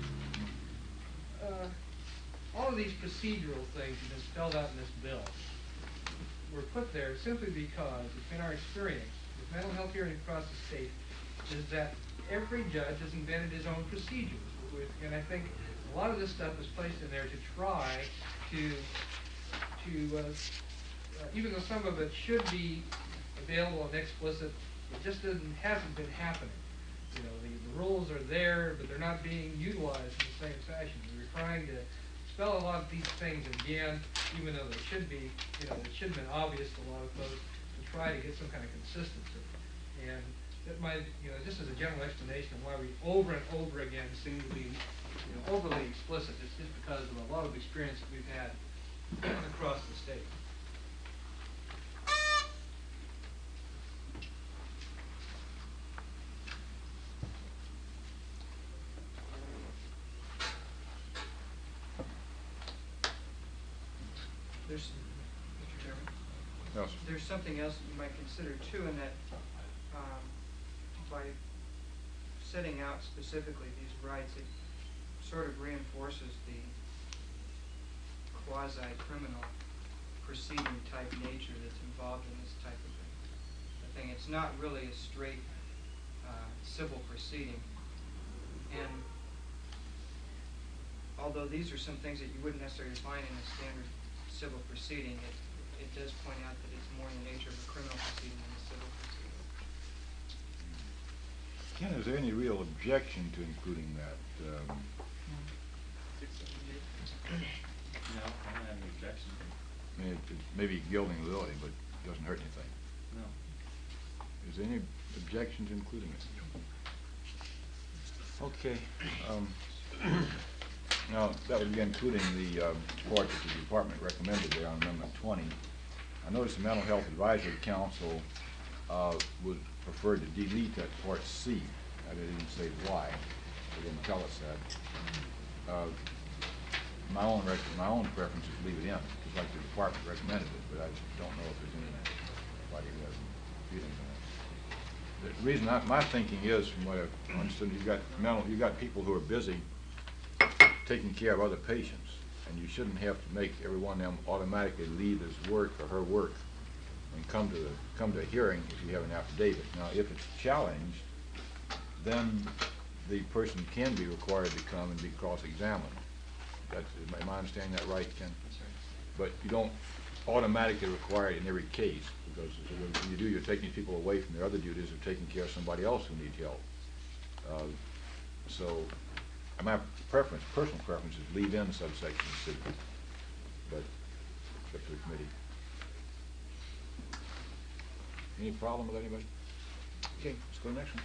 All of these procedural things have been spelled out in this bill were put there simply because it's been our experience with mental health hearings across the state is that every judge has invented his own procedures. And I think a lot of this stuff was placed in there to try to even though some of it should be available and explicit, it just hasn't been happening. You know, the rules are there, but they're not being utilized in the same fashion. We're trying to spell a lot of these things again, even though they should be, it should have been obvious to a lot of folks, to try to get some kind of consistency. And that might, just as a general explanation of why we over and over again seem to be, overly explicit, it's just because of a lot of experience that we've had across the state. There's, Mr. Chairman, Yes. there's something else that you might consider too, in that by setting out specifically these rights, it sort of reinforces the quasi-criminal proceeding type nature that's involved in this type of thing. It's not really a straight civil proceeding, and although these are some things that you wouldn't necessarily find in a standard civil proceeding, it does point out that it's more in the nature of a criminal proceeding than a civil proceeding. Ken, is there any real objection to including that? No, I don't have any objection. I mean, it may be gilding the lily, but it doesn't hurt anything. No. Is there any objection to including it? Okay. Now, that would be including the part that the department recommended there on Amendment 20. I noticed the Mental Health Advisory Council would prefer to delete that Part C. I didn't say why. They didn't tell us that. My own preference is to leave it in, just like the department recommended it, but I just don't know if there's anybody who has feelings on it. The reason my thinking is, from what I've understood, you've got people who are busy taking care of other patients, and you shouldn't have to make every one of them automatically leave his work or her work and come to a hearing if you have an affidavit. Now, if it's challenged, then the person can be required to come and be cross-examined. Am I understanding that right, Ken? That's right. But you don't automatically require it in every case, because when you do, you're taking people away from their other duties of taking care of somebody else who needs help. So my personal preference is leave in subsection C, but it's up to the committee. Any problem with anybody? Okay, let's go to the next one.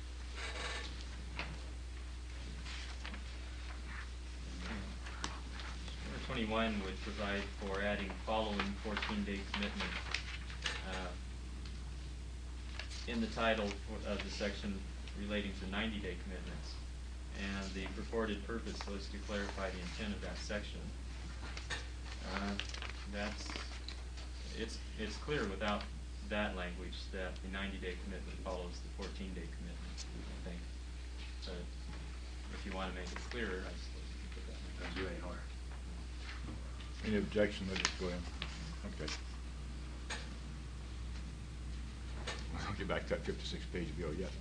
Number 21 would provide for adding following 14-day commitment in the title of the section relating to 90-day commitments. And the purported purpose was to clarify the intent of that section. It's clear without that language that the 90-day commitment follows the 14-day commitment, I think. But if you want to make it clearer, I suppose you can put that in. Don't do any harm. Any objection? Let's just go in. Okay. I'll get back to that 56-page bill yet.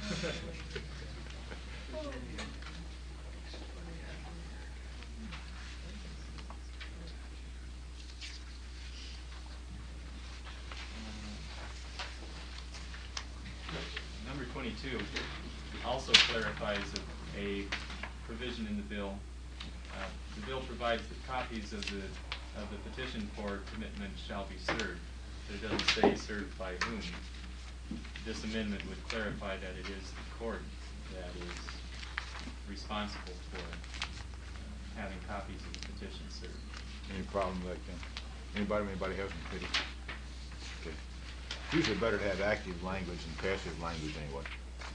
Number 22 also clarifies a provision in the bill. The bill provides that copies of the petition for commitment shall be served, but it doesn't say served by whom. This amendment would clarify that it is the court that is responsible for having copies of the petition served. Any problem with that, Ken? Anybody has any pity? Okay. Usually better to have active language than passive language anyway.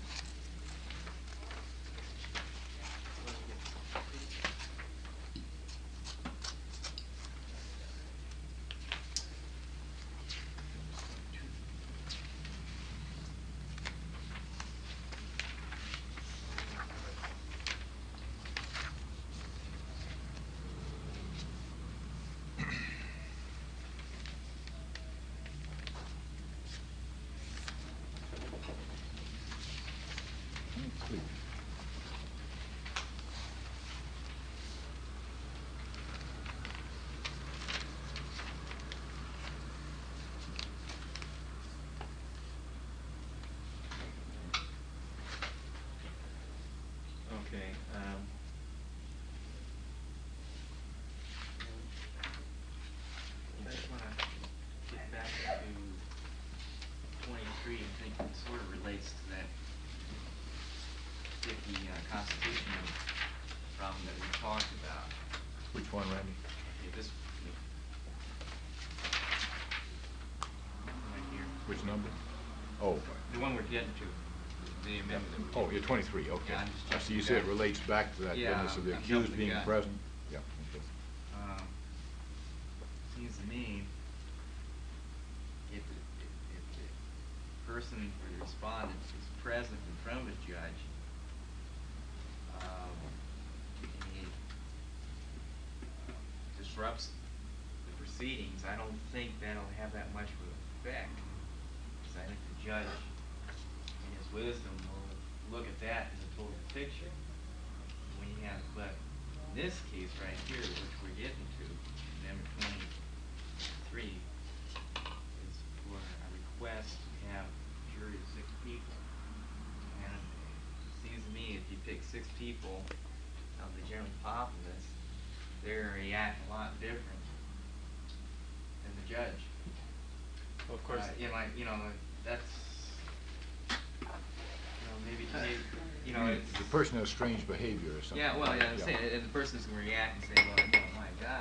Okay. I just want to get back to 23. I think it sort of relates to that sticky constitutional problem that we talked about. Which one, Randy? Yeah, this right here. Which number? Oh. The one we're getting to. The amendment. that we're Oh, you're 23, okay. Yeah, I'm just I see you jumping say it the gun. relates back to that Yeah, business of the I'm accused jumping the being gun. present? Yeah, okay. Seems to me person or the respondent is present in front of a judge, and he disrupts the proceedings, I don't think that'll have that much of an effect. Because I think the judge, in his wisdom, will look at that as a total picture. When you have, but in this case right here, which we're getting to, number 23, is for a request to have a jury of 6 people. And it seems to me if you pick 6 people of the general populace, they're going to react a lot different than the judge. Well, of course. That's, maybe, you know, it's... The person has strange behavior or something. Yeah, well, yeah, I'm saying, and the person's going to react and say, well, oh my God,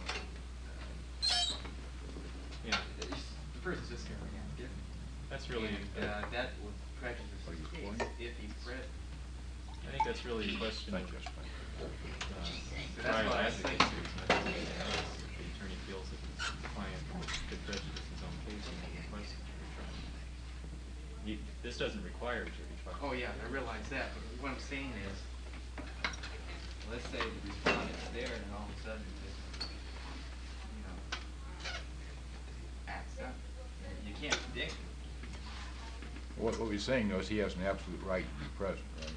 Yeah. The person's just going to react different. That's really, And, that would prejudice Are you the case recording? if he's present. I think that's really a question of Thank you, that's fine. So that's trial what I advocacy. think. It's not really unless the attorney feels that the client could prejudice his own case and will request a jury trial. This doesn't require a jury trial. Oh, yeah, I realize that, but what I'm saying is, let's say the respondent's there and all of a sudden just, acts up. You can't predict it. What we're saying though is he has an absolute right to be present, right?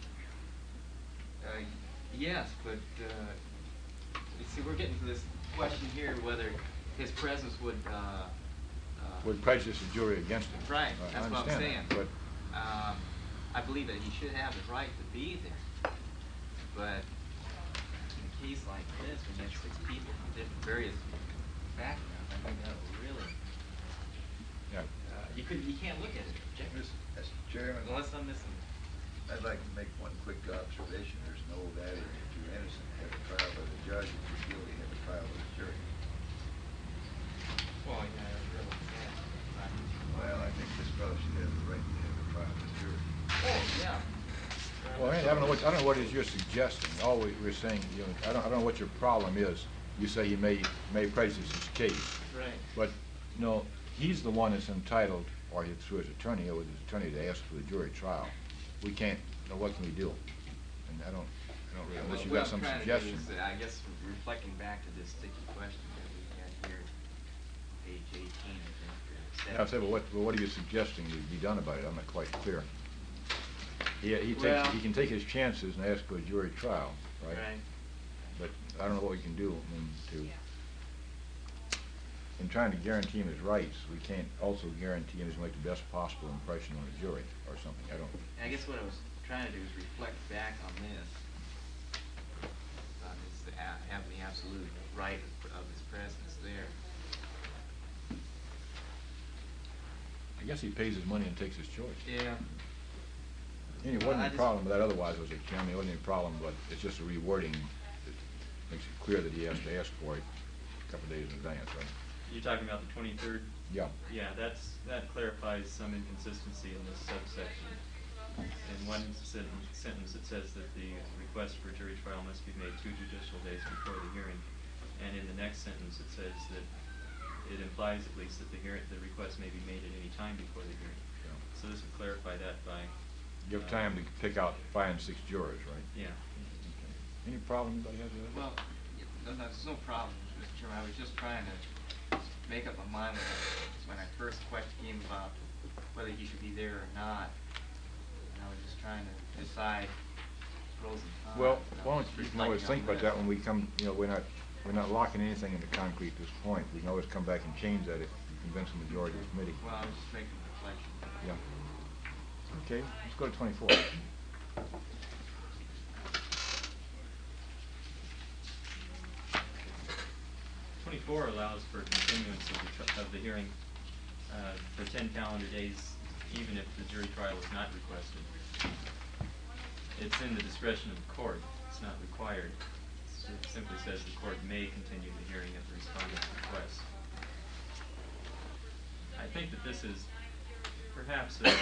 Yes, but, you see, we're getting to this question here, whether his presence would, Would prejudice the jury against him. right, I that's what I'm understand saying. that, But I believe that he should have the right to be there, but in a case like this, when you have 6 people from different various backgrounds, I think that will really, yeah, you can't look at it objectively, Mr. Chairman, unless I'm missing. I'd like to make one quick observation. There's no adage if you're innocent, have a trial by the judge. If you're guilty, have a trial by the jury. Well, yeah, I realize that. Well, I think this fellow should have the right to have a trial by the jury. Oh, yeah. well, I don't know what it is you're suggesting. All we're saying, I don't know what your problem is. You say he may prejudice his case. Right. But, no, he's the one that's entitled, or through his attorney, or with his attorney to ask for the jury trial. We can't, what can we do? And I don't really, unless you've got some suggestion. What I'm trying to do is, I guess, reflecting back to this sticky question that we had here, page 18, I think. I say, well, what are you suggesting to be done about it? I'm not quite clear. He can take his chances and ask for a jury trial, right? Right. But I don't know what we can do. In trying to guarantee him his rights, we can't also guarantee him he's going to make the best possible impression on a jury or something. I guess what I was trying to do is reflect back on this, having the absolute right of his presence there. I guess he pays his money and takes his choice. Yeah. It wasn't a problem with that otherwise, was it, Kim? It wasn't any problem, but it's just a rewording that makes it clear that he has to ask for it a couple of days in advance, right? You're talking about the 23rd? Yeah. Yeah, that clarifies some inconsistency in this subsection. In one sentence, it says that the request for a jury trial must be made 2 judicial days before the hearing. And in the next sentence, it says that it implies at least that the request may be made at any time before the hearing. Yeah. So this would clarify that by... You have time to pick out 5 and 6 jurors, right? Yeah. Okay. Any problem anybody has with that? Well, there's no problem, Mr. Chairman. I was just trying to make up my mind when I first question came about whether he should be there or not. And I was just trying to decide pros and cons. Well, why don't you can always think about that when we come, we're not locking anything into concrete at this point. We can always come back and change that if you convince the majority of the committee. Well, I was just making a reflection. Yeah. Okay, let's go to 24. 24 allows for continuance of the hearing for 10 calendar days, even if the jury trial is not requested. It's in the discretion of the court. It's not required. It simply says the court may continue the hearing at the respondent's request. I think that this is perhaps a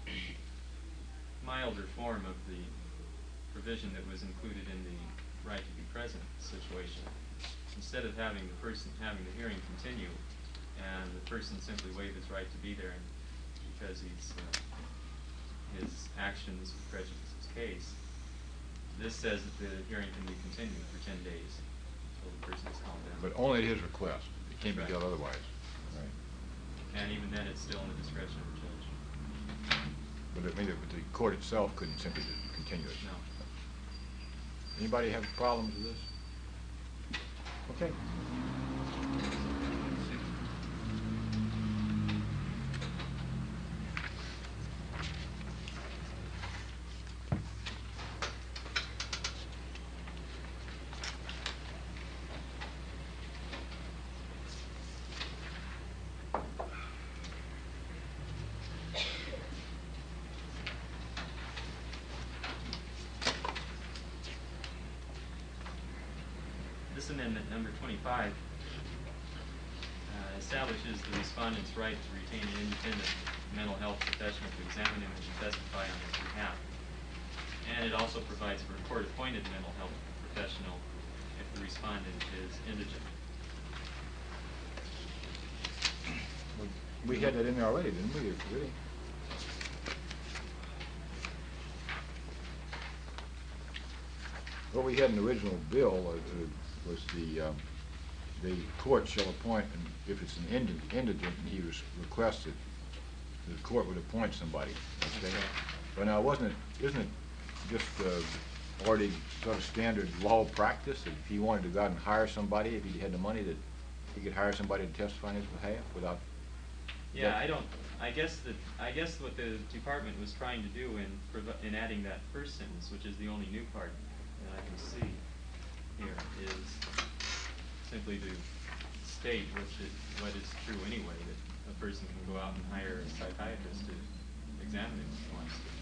milder form of the provision that was included in the right to be present situation. Instead of having the person having the hearing continue and the person simply waive his right to be there and because his actions prejudice his case. This says that the hearing can be continued for 10 days until the person is calmed down. But only at his request. It can't be Right. done otherwise. Right. And even then, it's still in the discretion of the judge. But the court itself couldn't simply just continue it. No. Anybody have problems with this? Okay. This amendment, number 25, establishes the respondent's right to retain an independent mental health professional to examine him and to testify on his behalf. And it also provides for a court-appointed mental health professional if the respondent is indigent. We had that in there already, didn't we? Really? What we had in the original bill was the court shall appoint, and if it's an indigent and he was requested, the court would appoint somebody. Okay. Okay. But now, isn't it just already sort of standard law practice that if he wanted to go out and hire somebody, if he had the money, that he could hire somebody to testify on his behalf without? Yeah, I guess what the department was trying to do in adding that first sentence, which is the only new part that I can see here, is simply to state what is true anyway, that a person can go out and hire a psychiatrist to examine him if he wants to.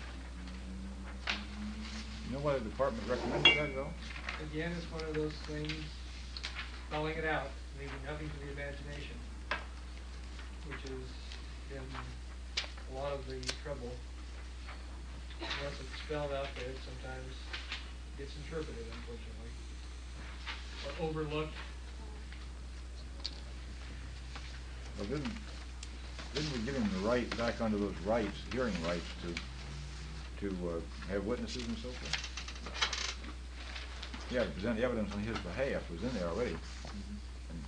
You know why the department recommended that at all? Again, it's one of those things, spelling it out, leaving nothing to the imagination, which has been a lot of the trouble. Once it's spelled out there, it sometimes gets interpreted, unfortunately, or overlooked. Well, didn't we give him the right, back under those rights, hearing rights, to have witnesses and so forth? Yeah, to present evidence on his behalf was in there already. And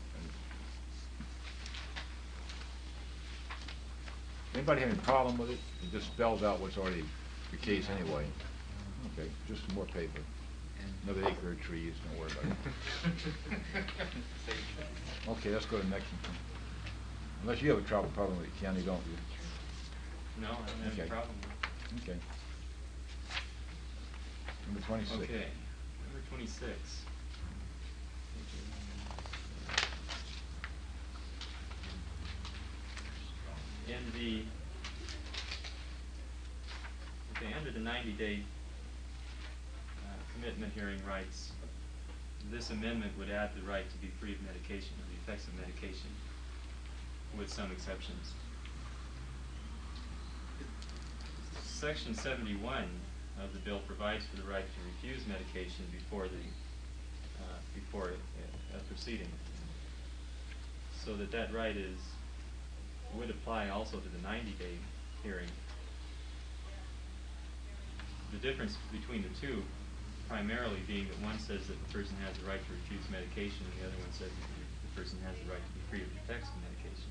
anybody have any problem with it? It just spells out what's already the case anyway. Okay, just some more paper. Another acre of trees, don't worry about it. Okay, let's go to the next one. Unless you have a problem with it, Ken, you don't, you? No, I don't have Okay. any problem with it. Okay. Number 26. Okay, number 26. Under the 90-day commitment hearing rights, this amendment would add the right to be free of medication, or the effects of medication, with some exceptions. Section 71 of the bill provides for the right to refuse medication before a proceeding, so that right would apply also to the 90-day hearing. The difference between the two primarily being that one says that the person has the right to refuse medication, and the other one says that the person has the right to be free of the effects of medication.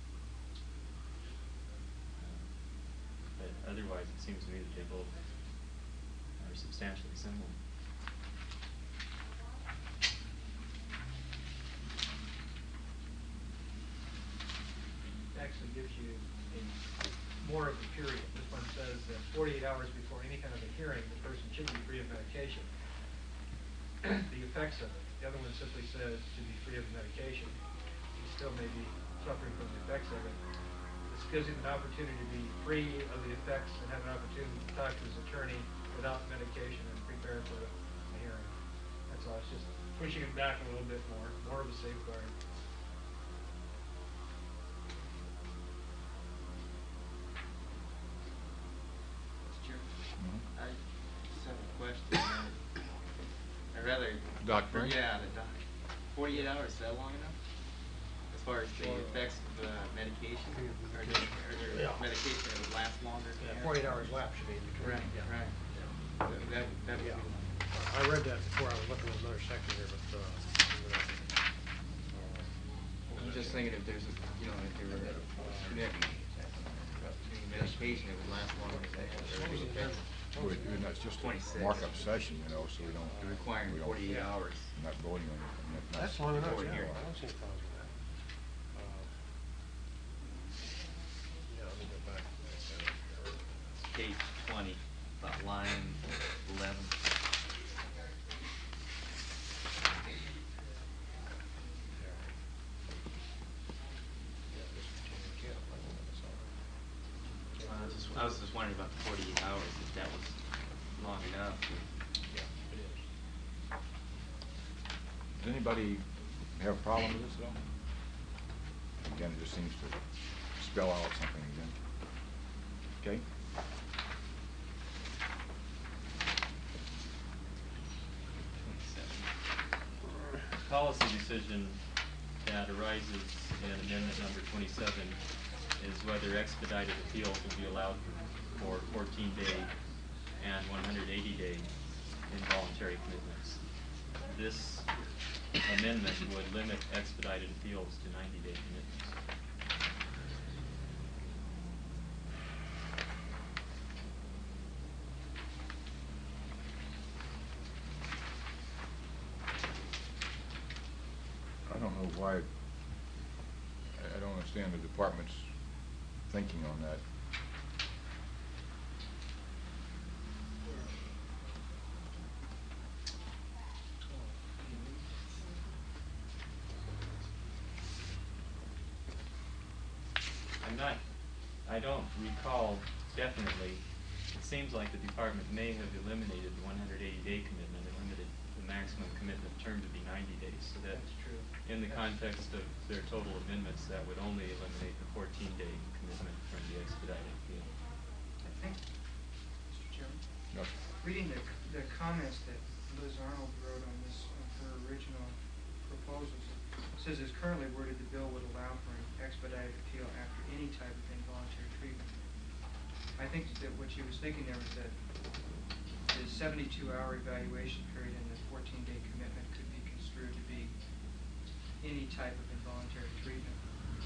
But otherwise, it seems to me that they both are substantially similar. Actually gives you more of a period. This one says that 48 hours before any kind of a hearing, the person should be free of medication. The effects of it. The other one simply says to be free of medication. He still may be suffering from the effects of it. This gives him an opportunity to be free of the effects and have an opportunity to talk to his attorney without medication and prepare for a hearing. That's all. It's just pushing him back a little bit more of a safeguard. I just have a question. I'd rather. Doc Burns? Yeah, the doc. 48 hours, is that long enough? As far as the effects of medication? Or medication that would last longer. Yeah, 48 hours lapse, you mean? between- Right, yeah. right. That would be Yeah. the one. I read that before, I was looking at another section here, but, I'm just thinking if there's, if there were a commitment, medication that would last longer than that. And that's just a 26. markup session, so we don't. Requiring we don't- 48 hours. We're not voting on it. and that's that's long enough, Before yeah, here. I don't see any problems with that. Yeah, let me go back. Page 20, about line 11. I was just wondering about the 48 hours, if that was long enough. Does anybody have a problem with this at all? Again, it just seems to spell out something again. Okay? Policy decision that arises in amendment number 27 is whether expedited appeals will be allowed for 14-day and 180-day involuntary commitments. This amendment would limit expedited appeals to 90-day commitments. I don't know why, I don't understand the department's thinking on that. I don't recall definitely. It seems like the department may have eliminated the 180-day commitment and limited the maximum commitment term to be 90 days. So that, in the context of their total amendments, that would only eliminate the 14-day commitment from the expedited appeal. I think, Mr. Chairman, Yes. reading the comments that Liz Arnold wrote on this, on her original proposals, it says it's currently worded the bill would allow for an expedited appeal after any type of involuntary treatment. I think that what she was thinking there was that the 72-hour evaluation period and the 14-day commitment could be construed to be any type of involuntary treatment.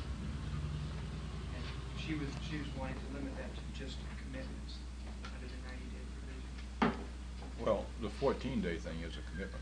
And she was wanting to limit that to just commitments under the 90-day provision. Well, the 14-day thing is a commitment.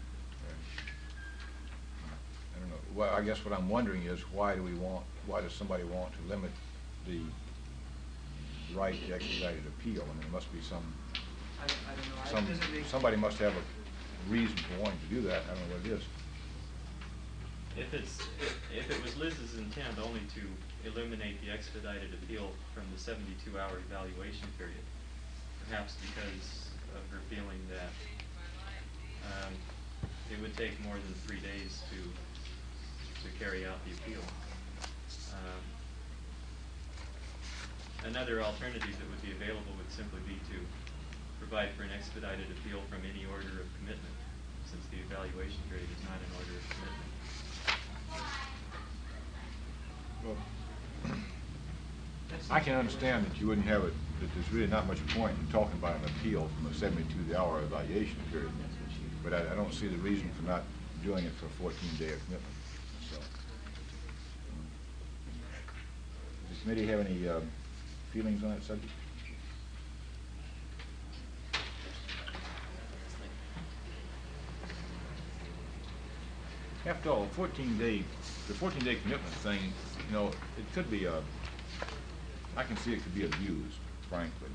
I don't know. Well, I guess what I'm wondering is why does somebody want to limit the right to expedited appeal? I mean, there must be I don't know. It doesn't make- somebody must have a reason for wanting to do that. I don't know what it is. If it was Liz's intent only to eliminate the expedited appeal from the 72-hour evaluation period, perhaps because of her feeling that it would take more than 3 days to carry out the appeal. Another alternative that would be available would simply be to provide for an expedited appeal from any order of commitment, since the evaluation period is not an order of commitment. Well, I can understand that you wouldn't have it, that there's really not much point in talking about an appeal from a 72-hour evaluation period, but I don't see the reason for not doing it for a 14-day commitment. So, does the committee have any feelings on that subject? After all, the 14-day commitment thing, it could be I can see it could be abused, frankly.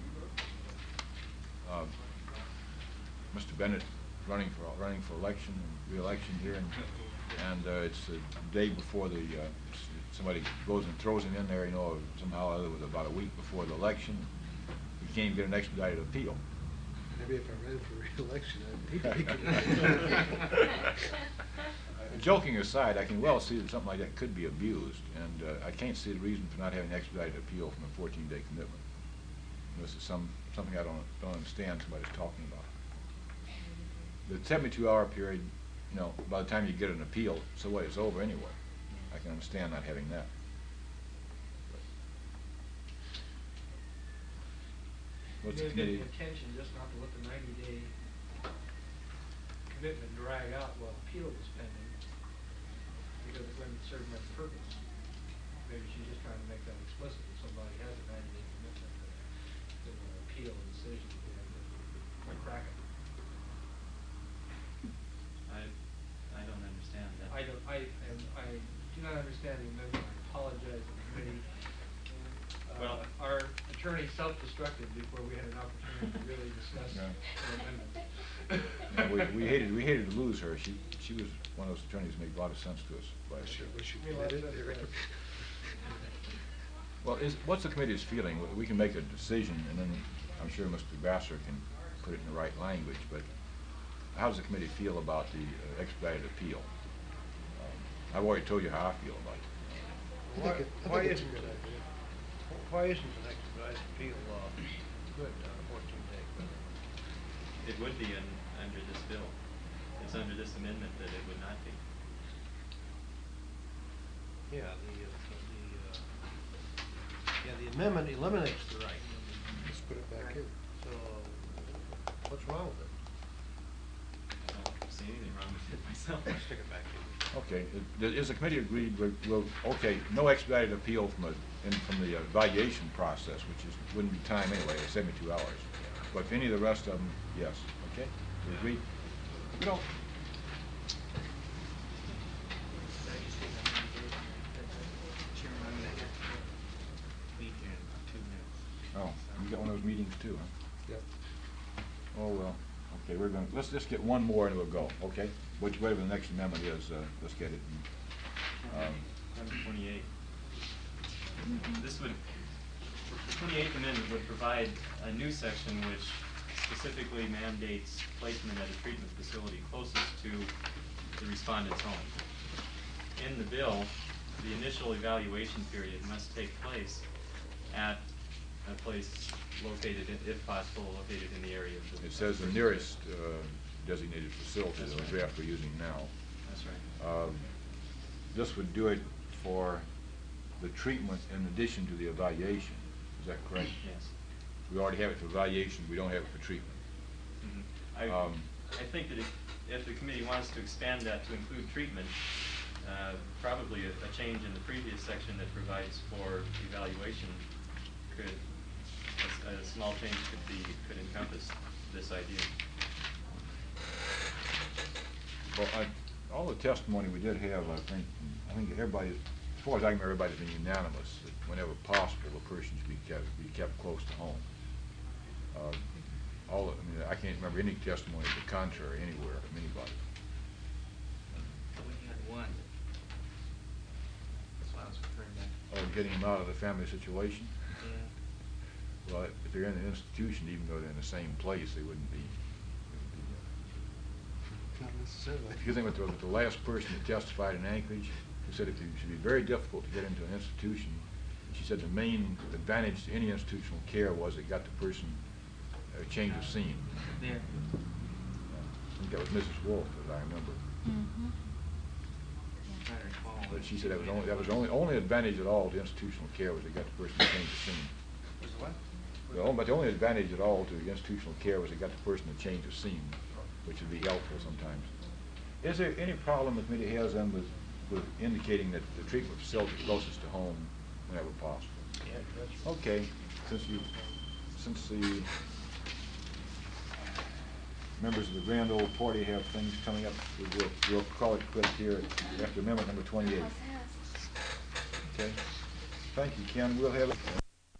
Mr. Bennett running for election and re-election here, and it's the day before somebody goes and throws him in there, somehow or other, with about a week before the election. He can't even get an expedited appeal. Maybe if I ran for re-election, I'd be Joking aside, I can well see that something like that could be abused, and I can't see the reason for not having an expedited appeal from a 14-day commitment. This is something I don't understand somebody's talking about. The 72-hour period, by the time you get an appeal, so what, it's over anyway. I can understand not having that. What's the Maybe get committee? the attention just not to let the 90-day commitment drag out while appeal was pending, because it wouldn't serve much purpose. Maybe she's just trying to make that explicit, if somebody has a 90-day commitment, to appeal a decision, they have to crack it. I don't understand that. I do not understand the amendment. I apologize to the committee. Well- Our attorney self-destructed before we had an opportunity to really discuss Yeah. the Yeah, amendment. we hated to lose her. She was one of those attorneys who made a lot of sense to us last year. Was she Realize committed? that's right. Well, what's the committee's feeling? We can make a decision, and then I'm sure Mr. Vassar can put it in the right language, but how does the committee feel about the expedited appeal? I've already told you how I feel about it. Why isn't an expedited appeal good on a 14-day commitment? It would be under this bill. It's under this amendment that it would not be. Yeah, the amendment eliminates the right. Let's put it back in. So, what's wrong with it? I don't see anything wrong with it myself. Let's stick it back in. Okay, is the committee agreed, okay, no expedited appeal from the evaluation process, which wouldn't be time anyway, it's 72 hours. But any of the rest of them, yes, okay? We agree? We don't, oh, you got one of those meetings too, huh? Yep. Oh, well, okay, let's just get one more and we'll go, okay? Whatever the next amendment is, let's get it. Number 28. This would, the 28th amendment would provide a new section which specifically mandates placement at a treatment facility closest to the respondent's home. In the bill, the initial evaluation period must take place at a place located, if possible, located in the area of the... It says the nearest designated facility, That's the right. draft we're using now. That's right. This would do it for the treatment in addition to the evaluation. Is that correct? Yes. We already have it for evaluation, we don't have it for treatment. Mhm. I think that if the committee wants to expand that to include treatment, probably a change in the previous section that provides for evaluation could, a small change could encompass this idea. Well, all the testimony we did have, I think everybody, as far as I remember, everybody's been unanimous that whenever possible, the person should be kept close to home. I can't remember any testimony to the contrary anywhere from anybody. We had one. That's why I was referring back. Oh, getting them out of the family situation? Yeah. Well, if they're in an institution, even though they're in the same place, they wouldn't be. Not necessarily. If you think with the last person that testified in Anchorage, who said it should be very difficult to get into an institution, she said the main advantage to any institutional care was it got the person a change of scene. There. I think that was Mrs. Wolf, as I remember. Mm-hmm. I'm trying to recall. But she said that was only advantage at all to institutional care was it got the person to change of scene. Was what? But the only advantage at all to the institutional care was it got the person to change of scene, which would be helpful sometimes. Is there any problem the committee has then with indicating that the treatment facility is closest to home whenever possible? Yeah, that's. Okay, since the members of the grand old party have things coming up, we'll call it quits here after amendment number 28. Okay, thank you, Ken. We'll have it.